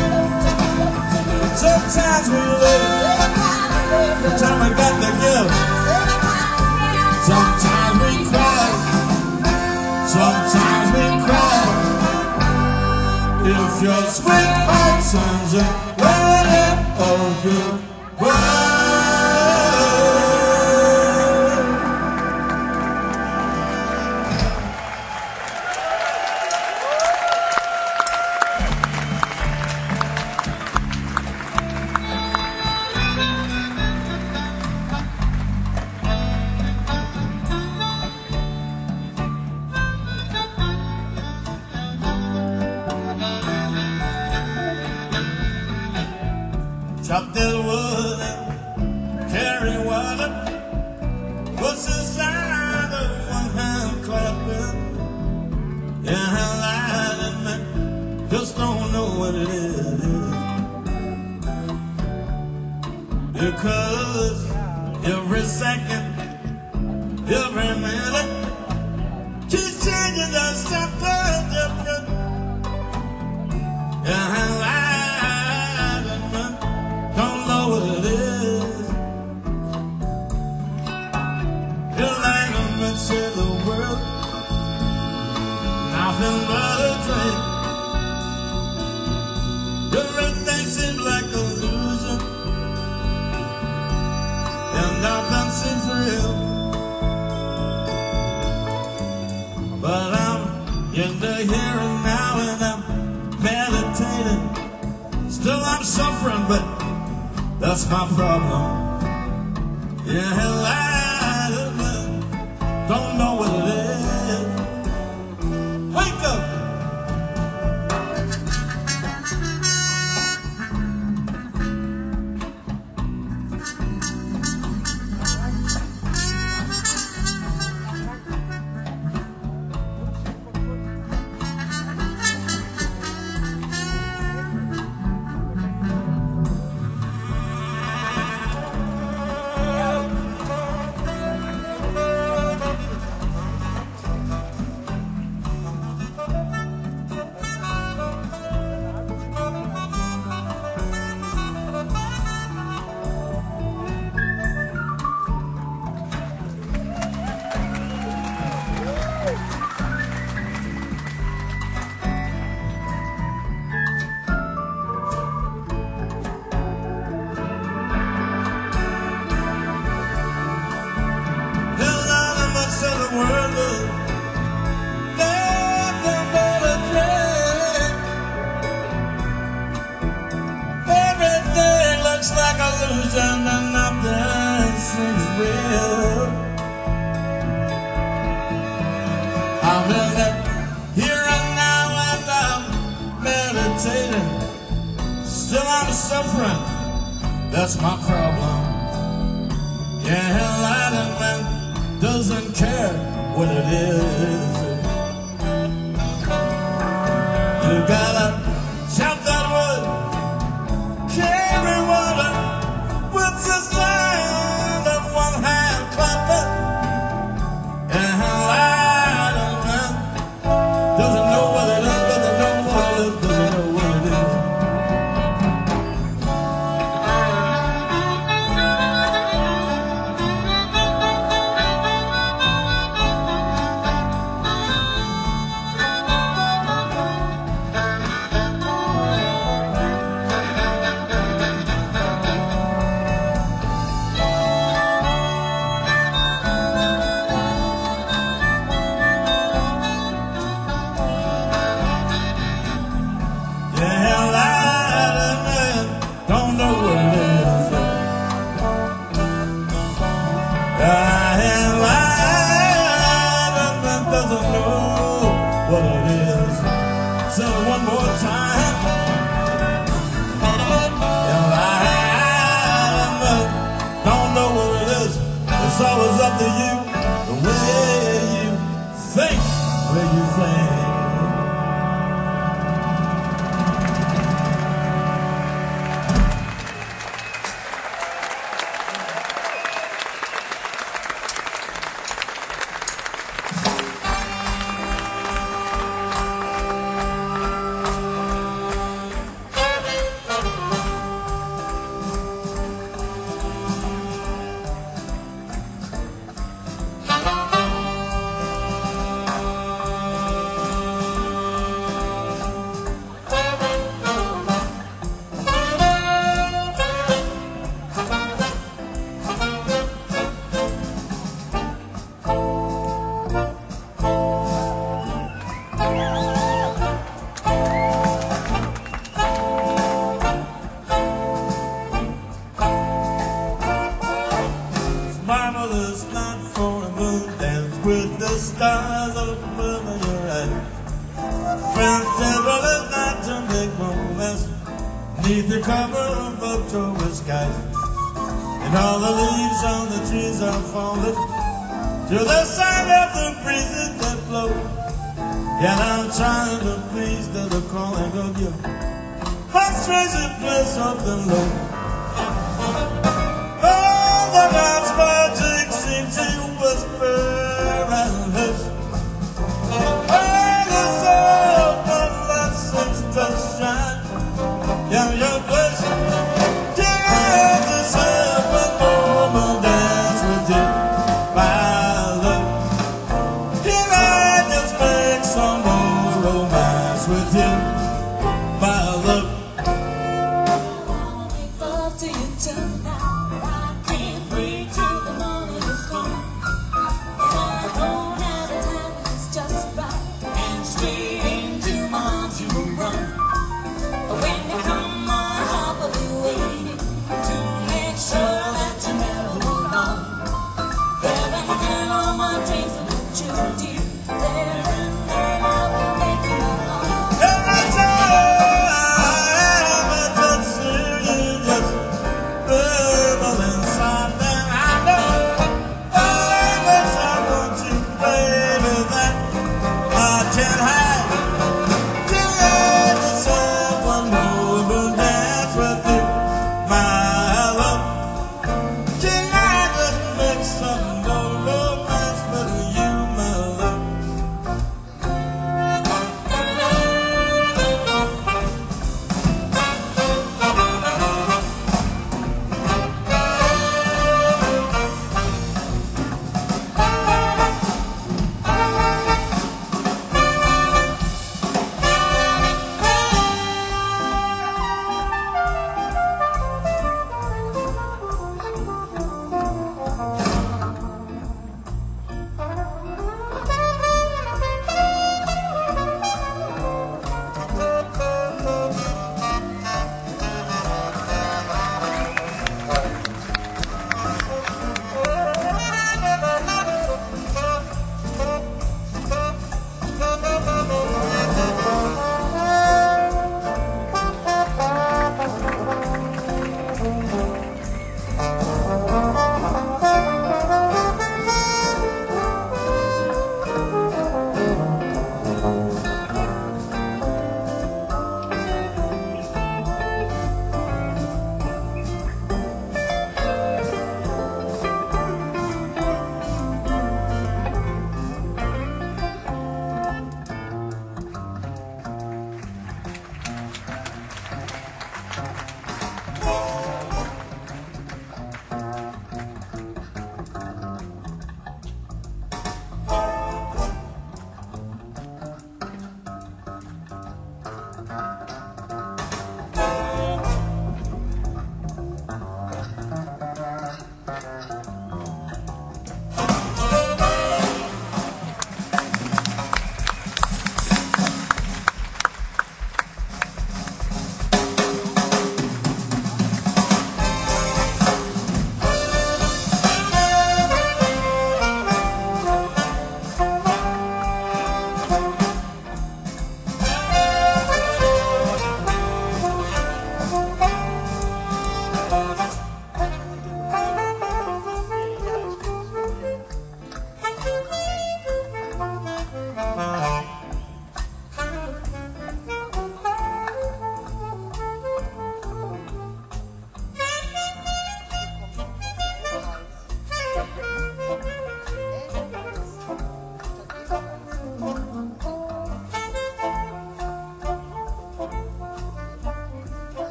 Sometimes we live, sometimes we got to give. Sometimes we cry, sometimes we cry. If your sweetheart sends a letter of goodbye. Chop this wood and carry water. What's inside of one hand clapping? Yeah, I lied and I just don't know what it is. Because every second, every minute, she's changing to something different. Yeah, I lied and I don't know what it is. Your language said the world, nothing but a dream. Everything seems like a Still I'm suffering, but that's my problem. Yeah, hell, I don't know what it is. Wake up! And nothing seems real. I'm in it here and now, and I'm meditating. Still I'm suffering, that's my problem. Yeah, enlightened man doesn't care what it is. You gotta chop that wood, carry water. With his hand in one hand clapping, and enlightened man doesn't know what it is, doesn't know what it is, doesn't know what it is. So one more time, enlightenment, don't know what it is. It's always up to you, the way you think, where you think. Marvelous night for a moon dance with the stars open in your eyes. Fantabulous night to make moments neath the cover of October skies. And all the leaves on the trees are falling to the sound of the breezes that blow. Yet I'm trying to please to the calling of your heart's treasured place of the low. The night's magic seems to whisper and hush. Oh, the soul that lets seems to shine. Yeah, your bliss. Can I have this heaven moment dance with you, my love? Can I just make some more romance with you, my love?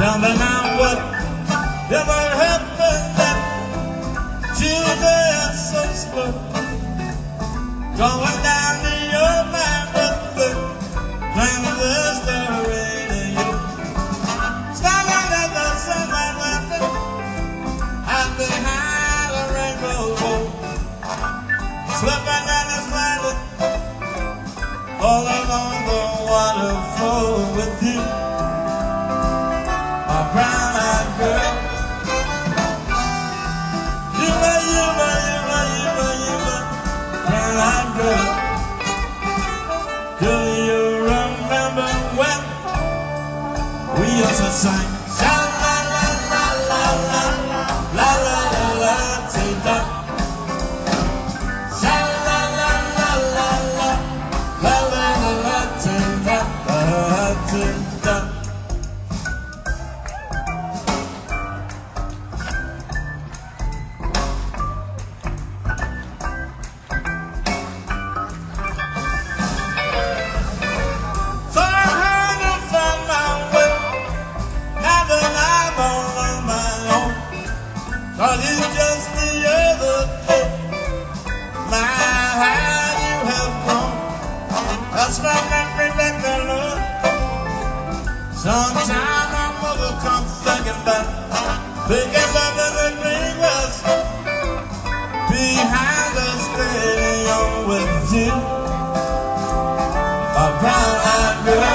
Tell me now what ever happened that you there so slow, going down to your mind with the transistor radio, starting at the sunlight laughing out behind the rainbow wall, slipping and sliding all along the waterfall with you, my brown-eyed girl. You are, you are, you are, you are, you are, brown-eyed girl. Do you remember when we used to sing? Sha la la la la la la la la la ta-da. Sha la la la la la la la la la ta-da ta-da. Cause it's just the other day, my, how you have grown. That's my memory back there, Lord. Sometime my mother comes thinking about picking up in the green grass behind the stadium with you, a brown-eyed girl.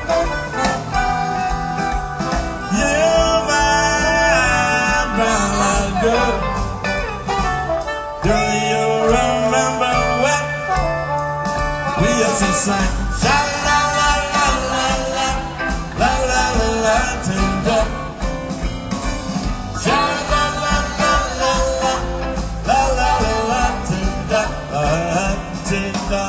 Girl, do you remember when we used to sing? Sha la la la la la la la la la ta-da. Sha la la la la la la la la la ta-da ta-da.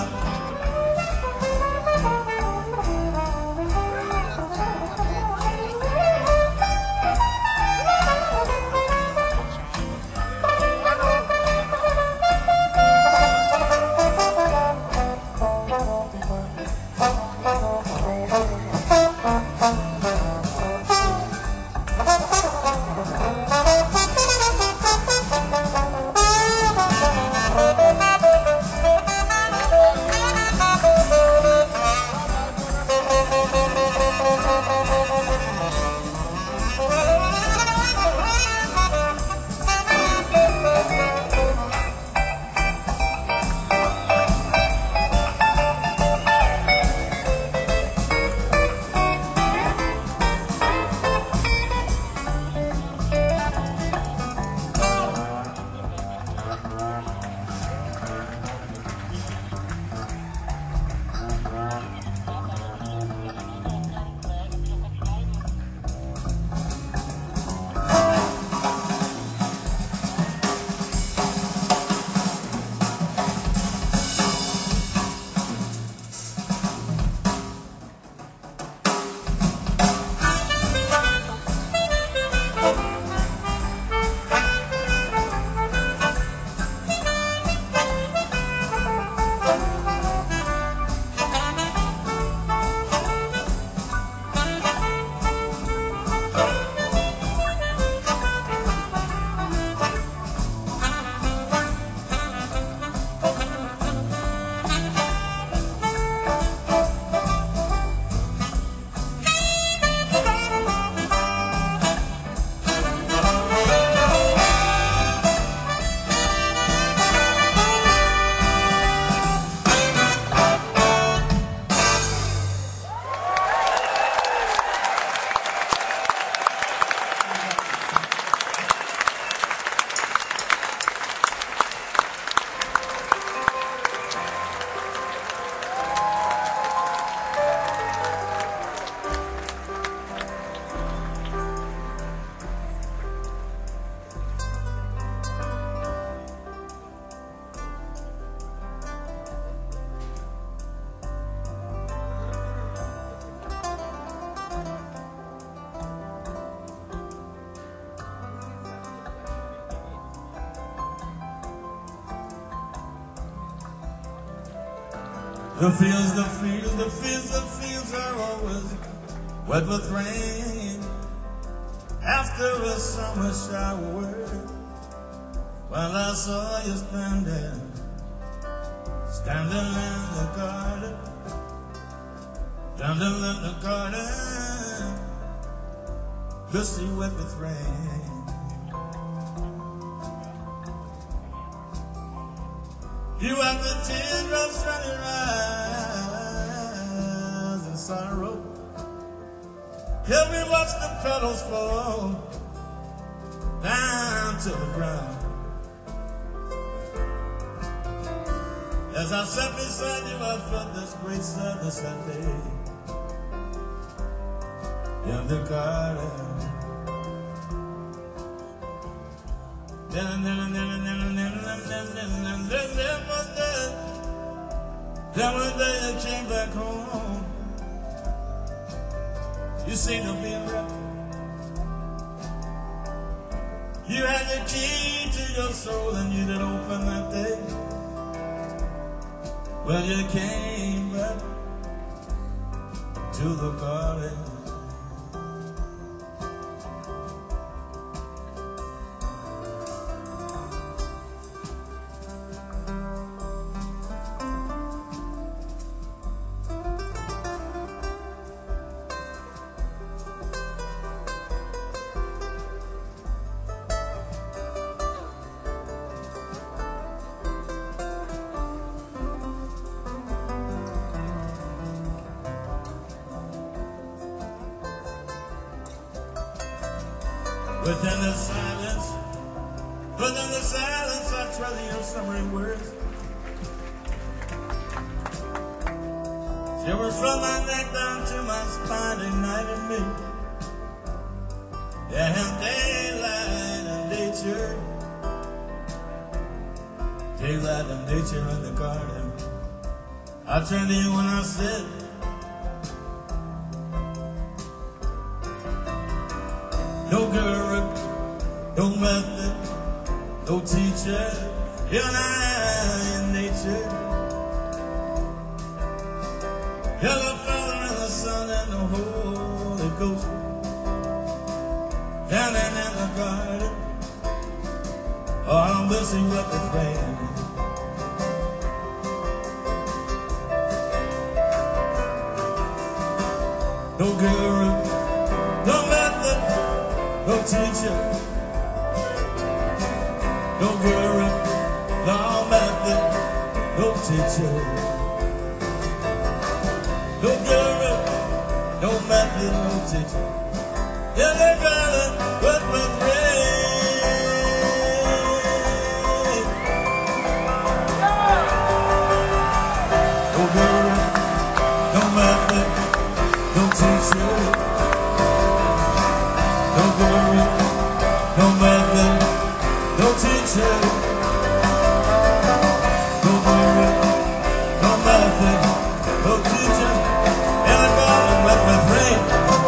The fields, the fields, the fields, the fields are always wet with rain. After a summer shower, while I saw you standing, standing in the garden, standing in the garden, misty wet with rain. You have the teardrops on your eyes in sorrow. Help me watch the petals fall down to the ground. As I sat beside you, I felt this great sadness that day in the garden. Then and then and then and then and then and then and then and then then one day, then one day I came back home. You seem to be right. You had the key to your soul and you didn't open that day. Well, you came back to the garden. Within the silence, within the silence, I treasure your summery words. Shivers from my neck down to my spine, igniting me. Yeah, and daylight and nature, daylight and nature in the garden. I turned to you when I said, no guru, no method, no teacher, you and I in nature. You're the Father and the Son and the Holy Ghost. Down in the garden, oh, I'm busy with the rain. No guru, no method, no teacher, no guru, no method, no teacher, no guru, no method, no teacher. Yeah, they got it with my brain. No guru, no method, no teacher. No guru, no method, no teacher. No guru, no method, no teacher. And I got it with my brain.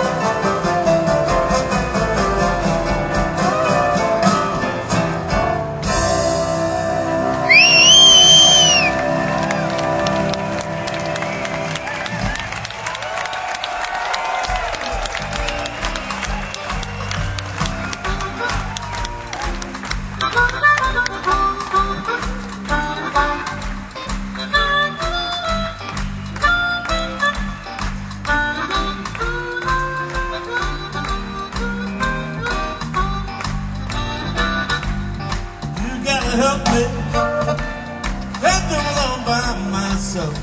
Help me, can't do it all by myself.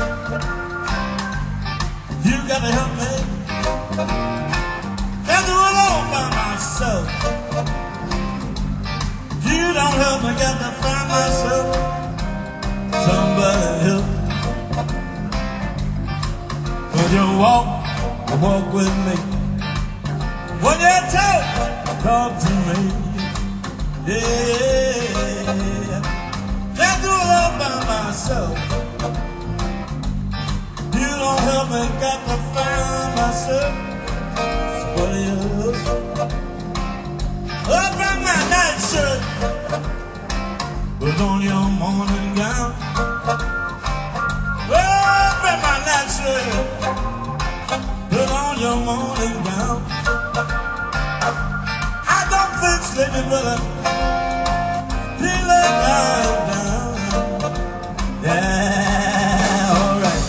You gotta help me, can't do it all by myself. You don't help me, got to find myself somebody else. When you walk, you walk with me. When you talk, talk to me. Yeah, can't do it all by myself. You don't help me, got to find myself somebody else. Up in my nightshirt, put on your morning gown. Up in my nightshirt, put on your morning gown. sleepy, but I feel like lying down. Yeah, all right.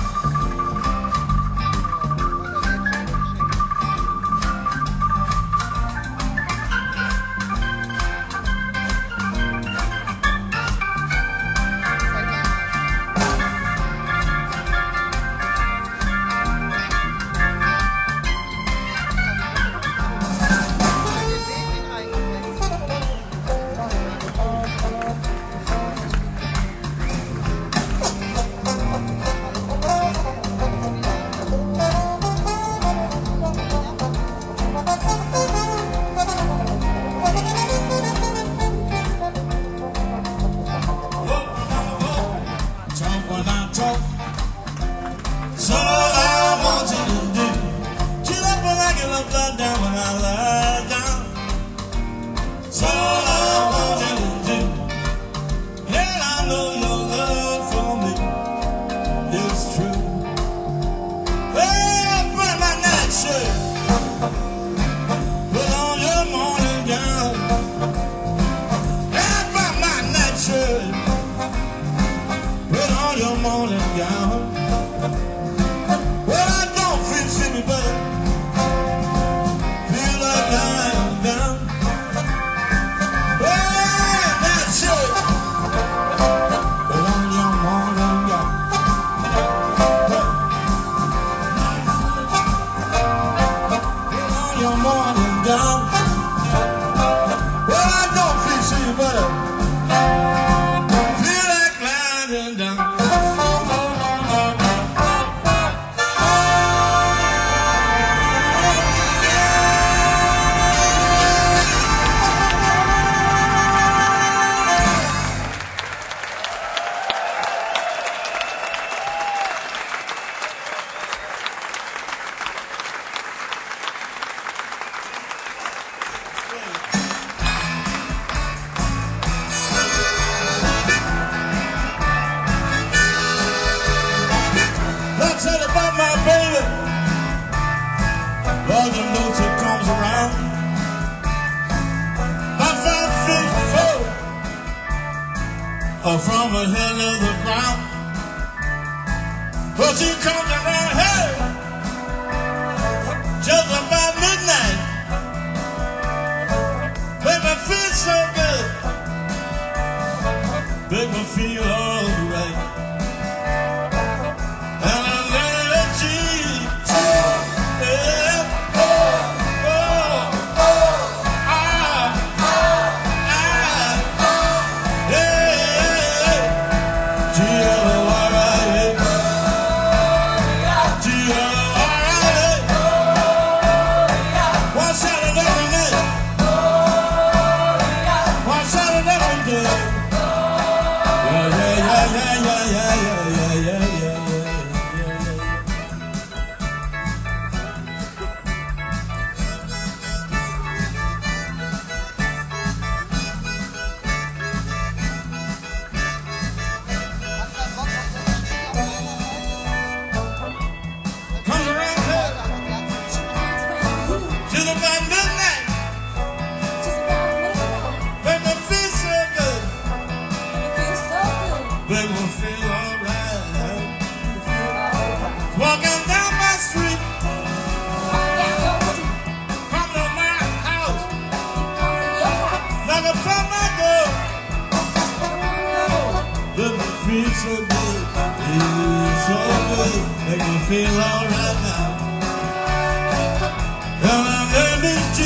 So all I want you to do, chill up when I get up, lie down when I lie down. So all I want you to do, and I know your love for me is true. Well, put my night shirt, put on your morning gown. And put my night shirt, put on your morning gown. Well, I don't feel sleepy, but I feel like lying down. Well, that's it. Put on your morning gown. Put on your morning gown. Well, I don't feel sleepy, but I feel like lying down. Let's tell about my baby. Lord, you know she comes around. About five feet four, or from her head to the ground. But she comes around here just about midnight. Make me feel so good. Make me feel alright. Make me feel alright. Walking down my street, come to my house, knock upon my door. Make me feel so good, feel so good. Make me feel alright now. And my name is G.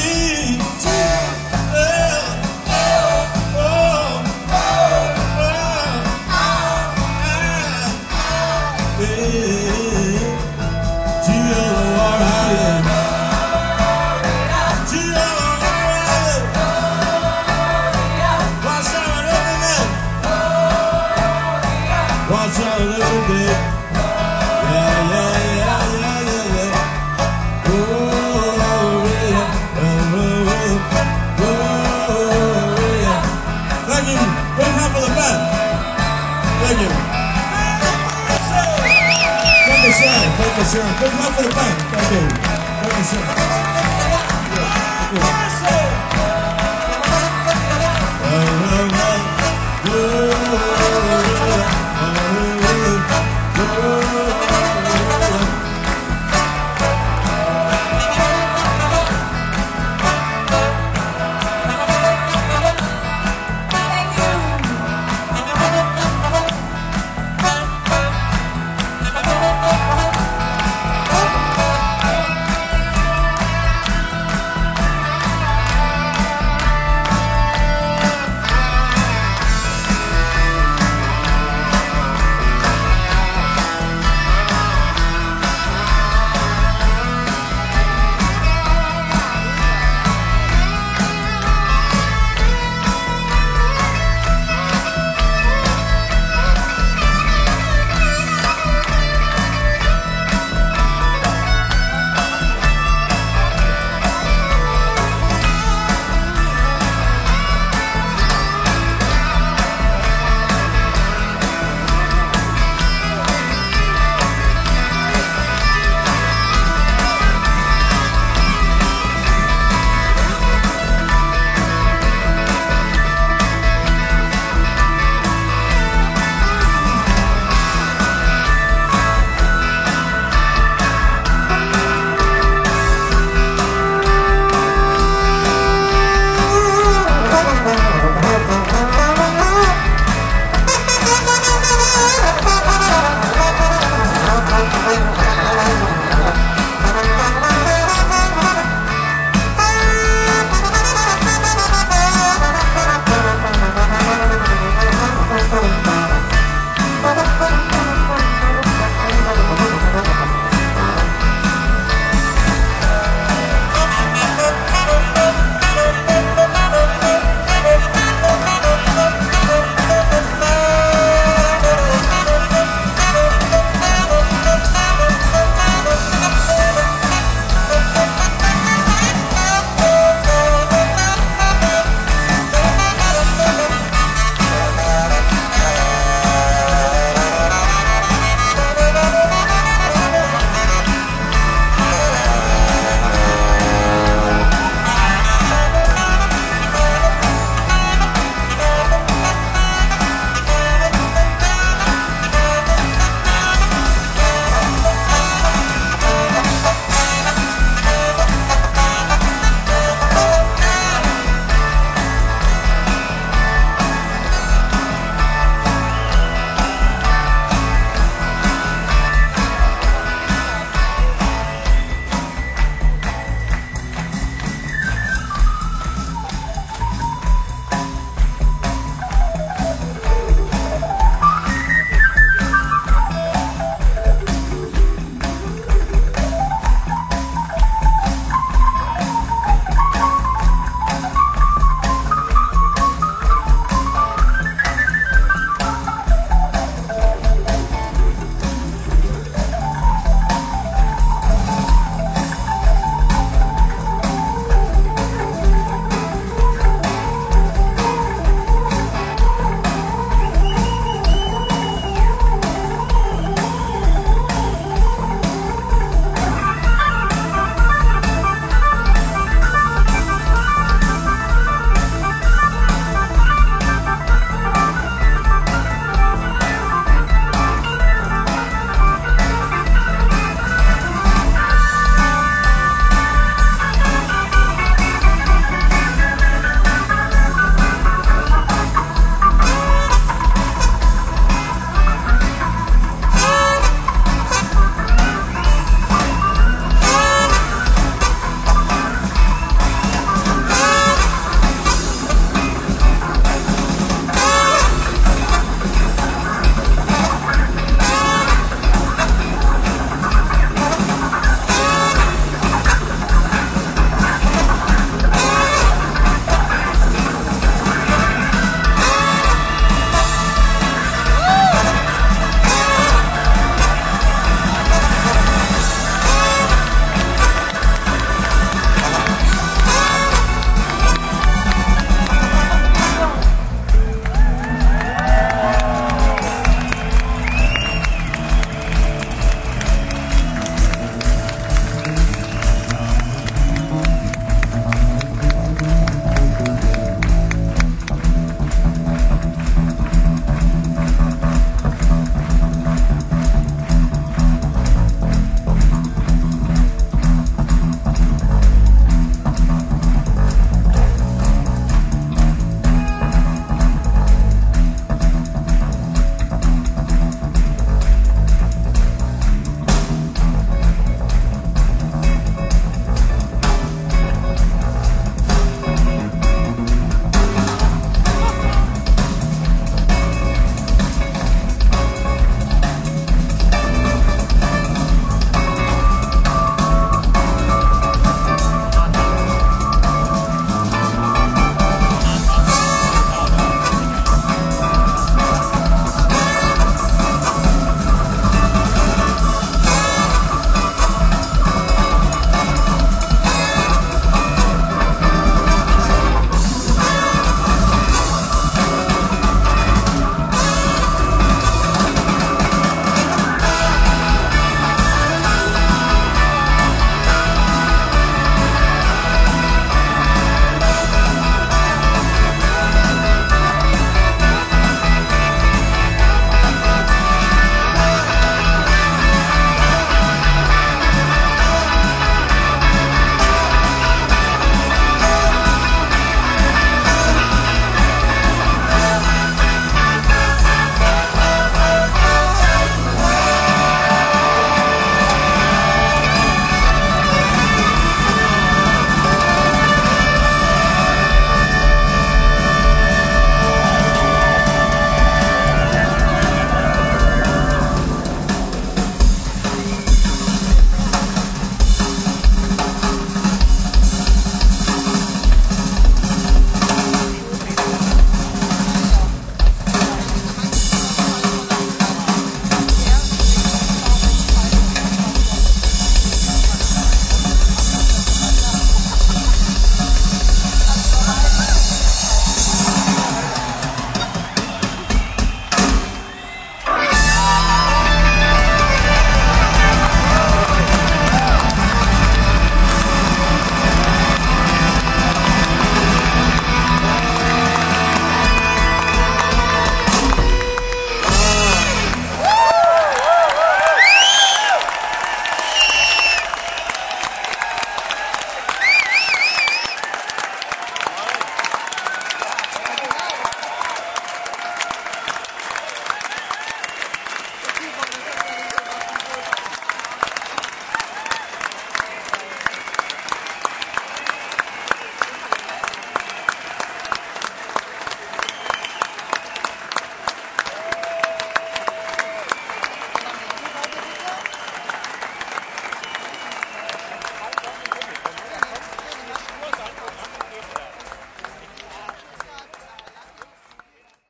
Watch out a little bit. Yeah, yeah, yeah, yeah, yeah, yeah. Oh, yeah. Oh, oh, oh, yeah. Thank you. Big hand for the band. Thank you. Thank you, sir. Thank you, sir. Big hand for the band. Thank you. Thank you, sir. Yeah.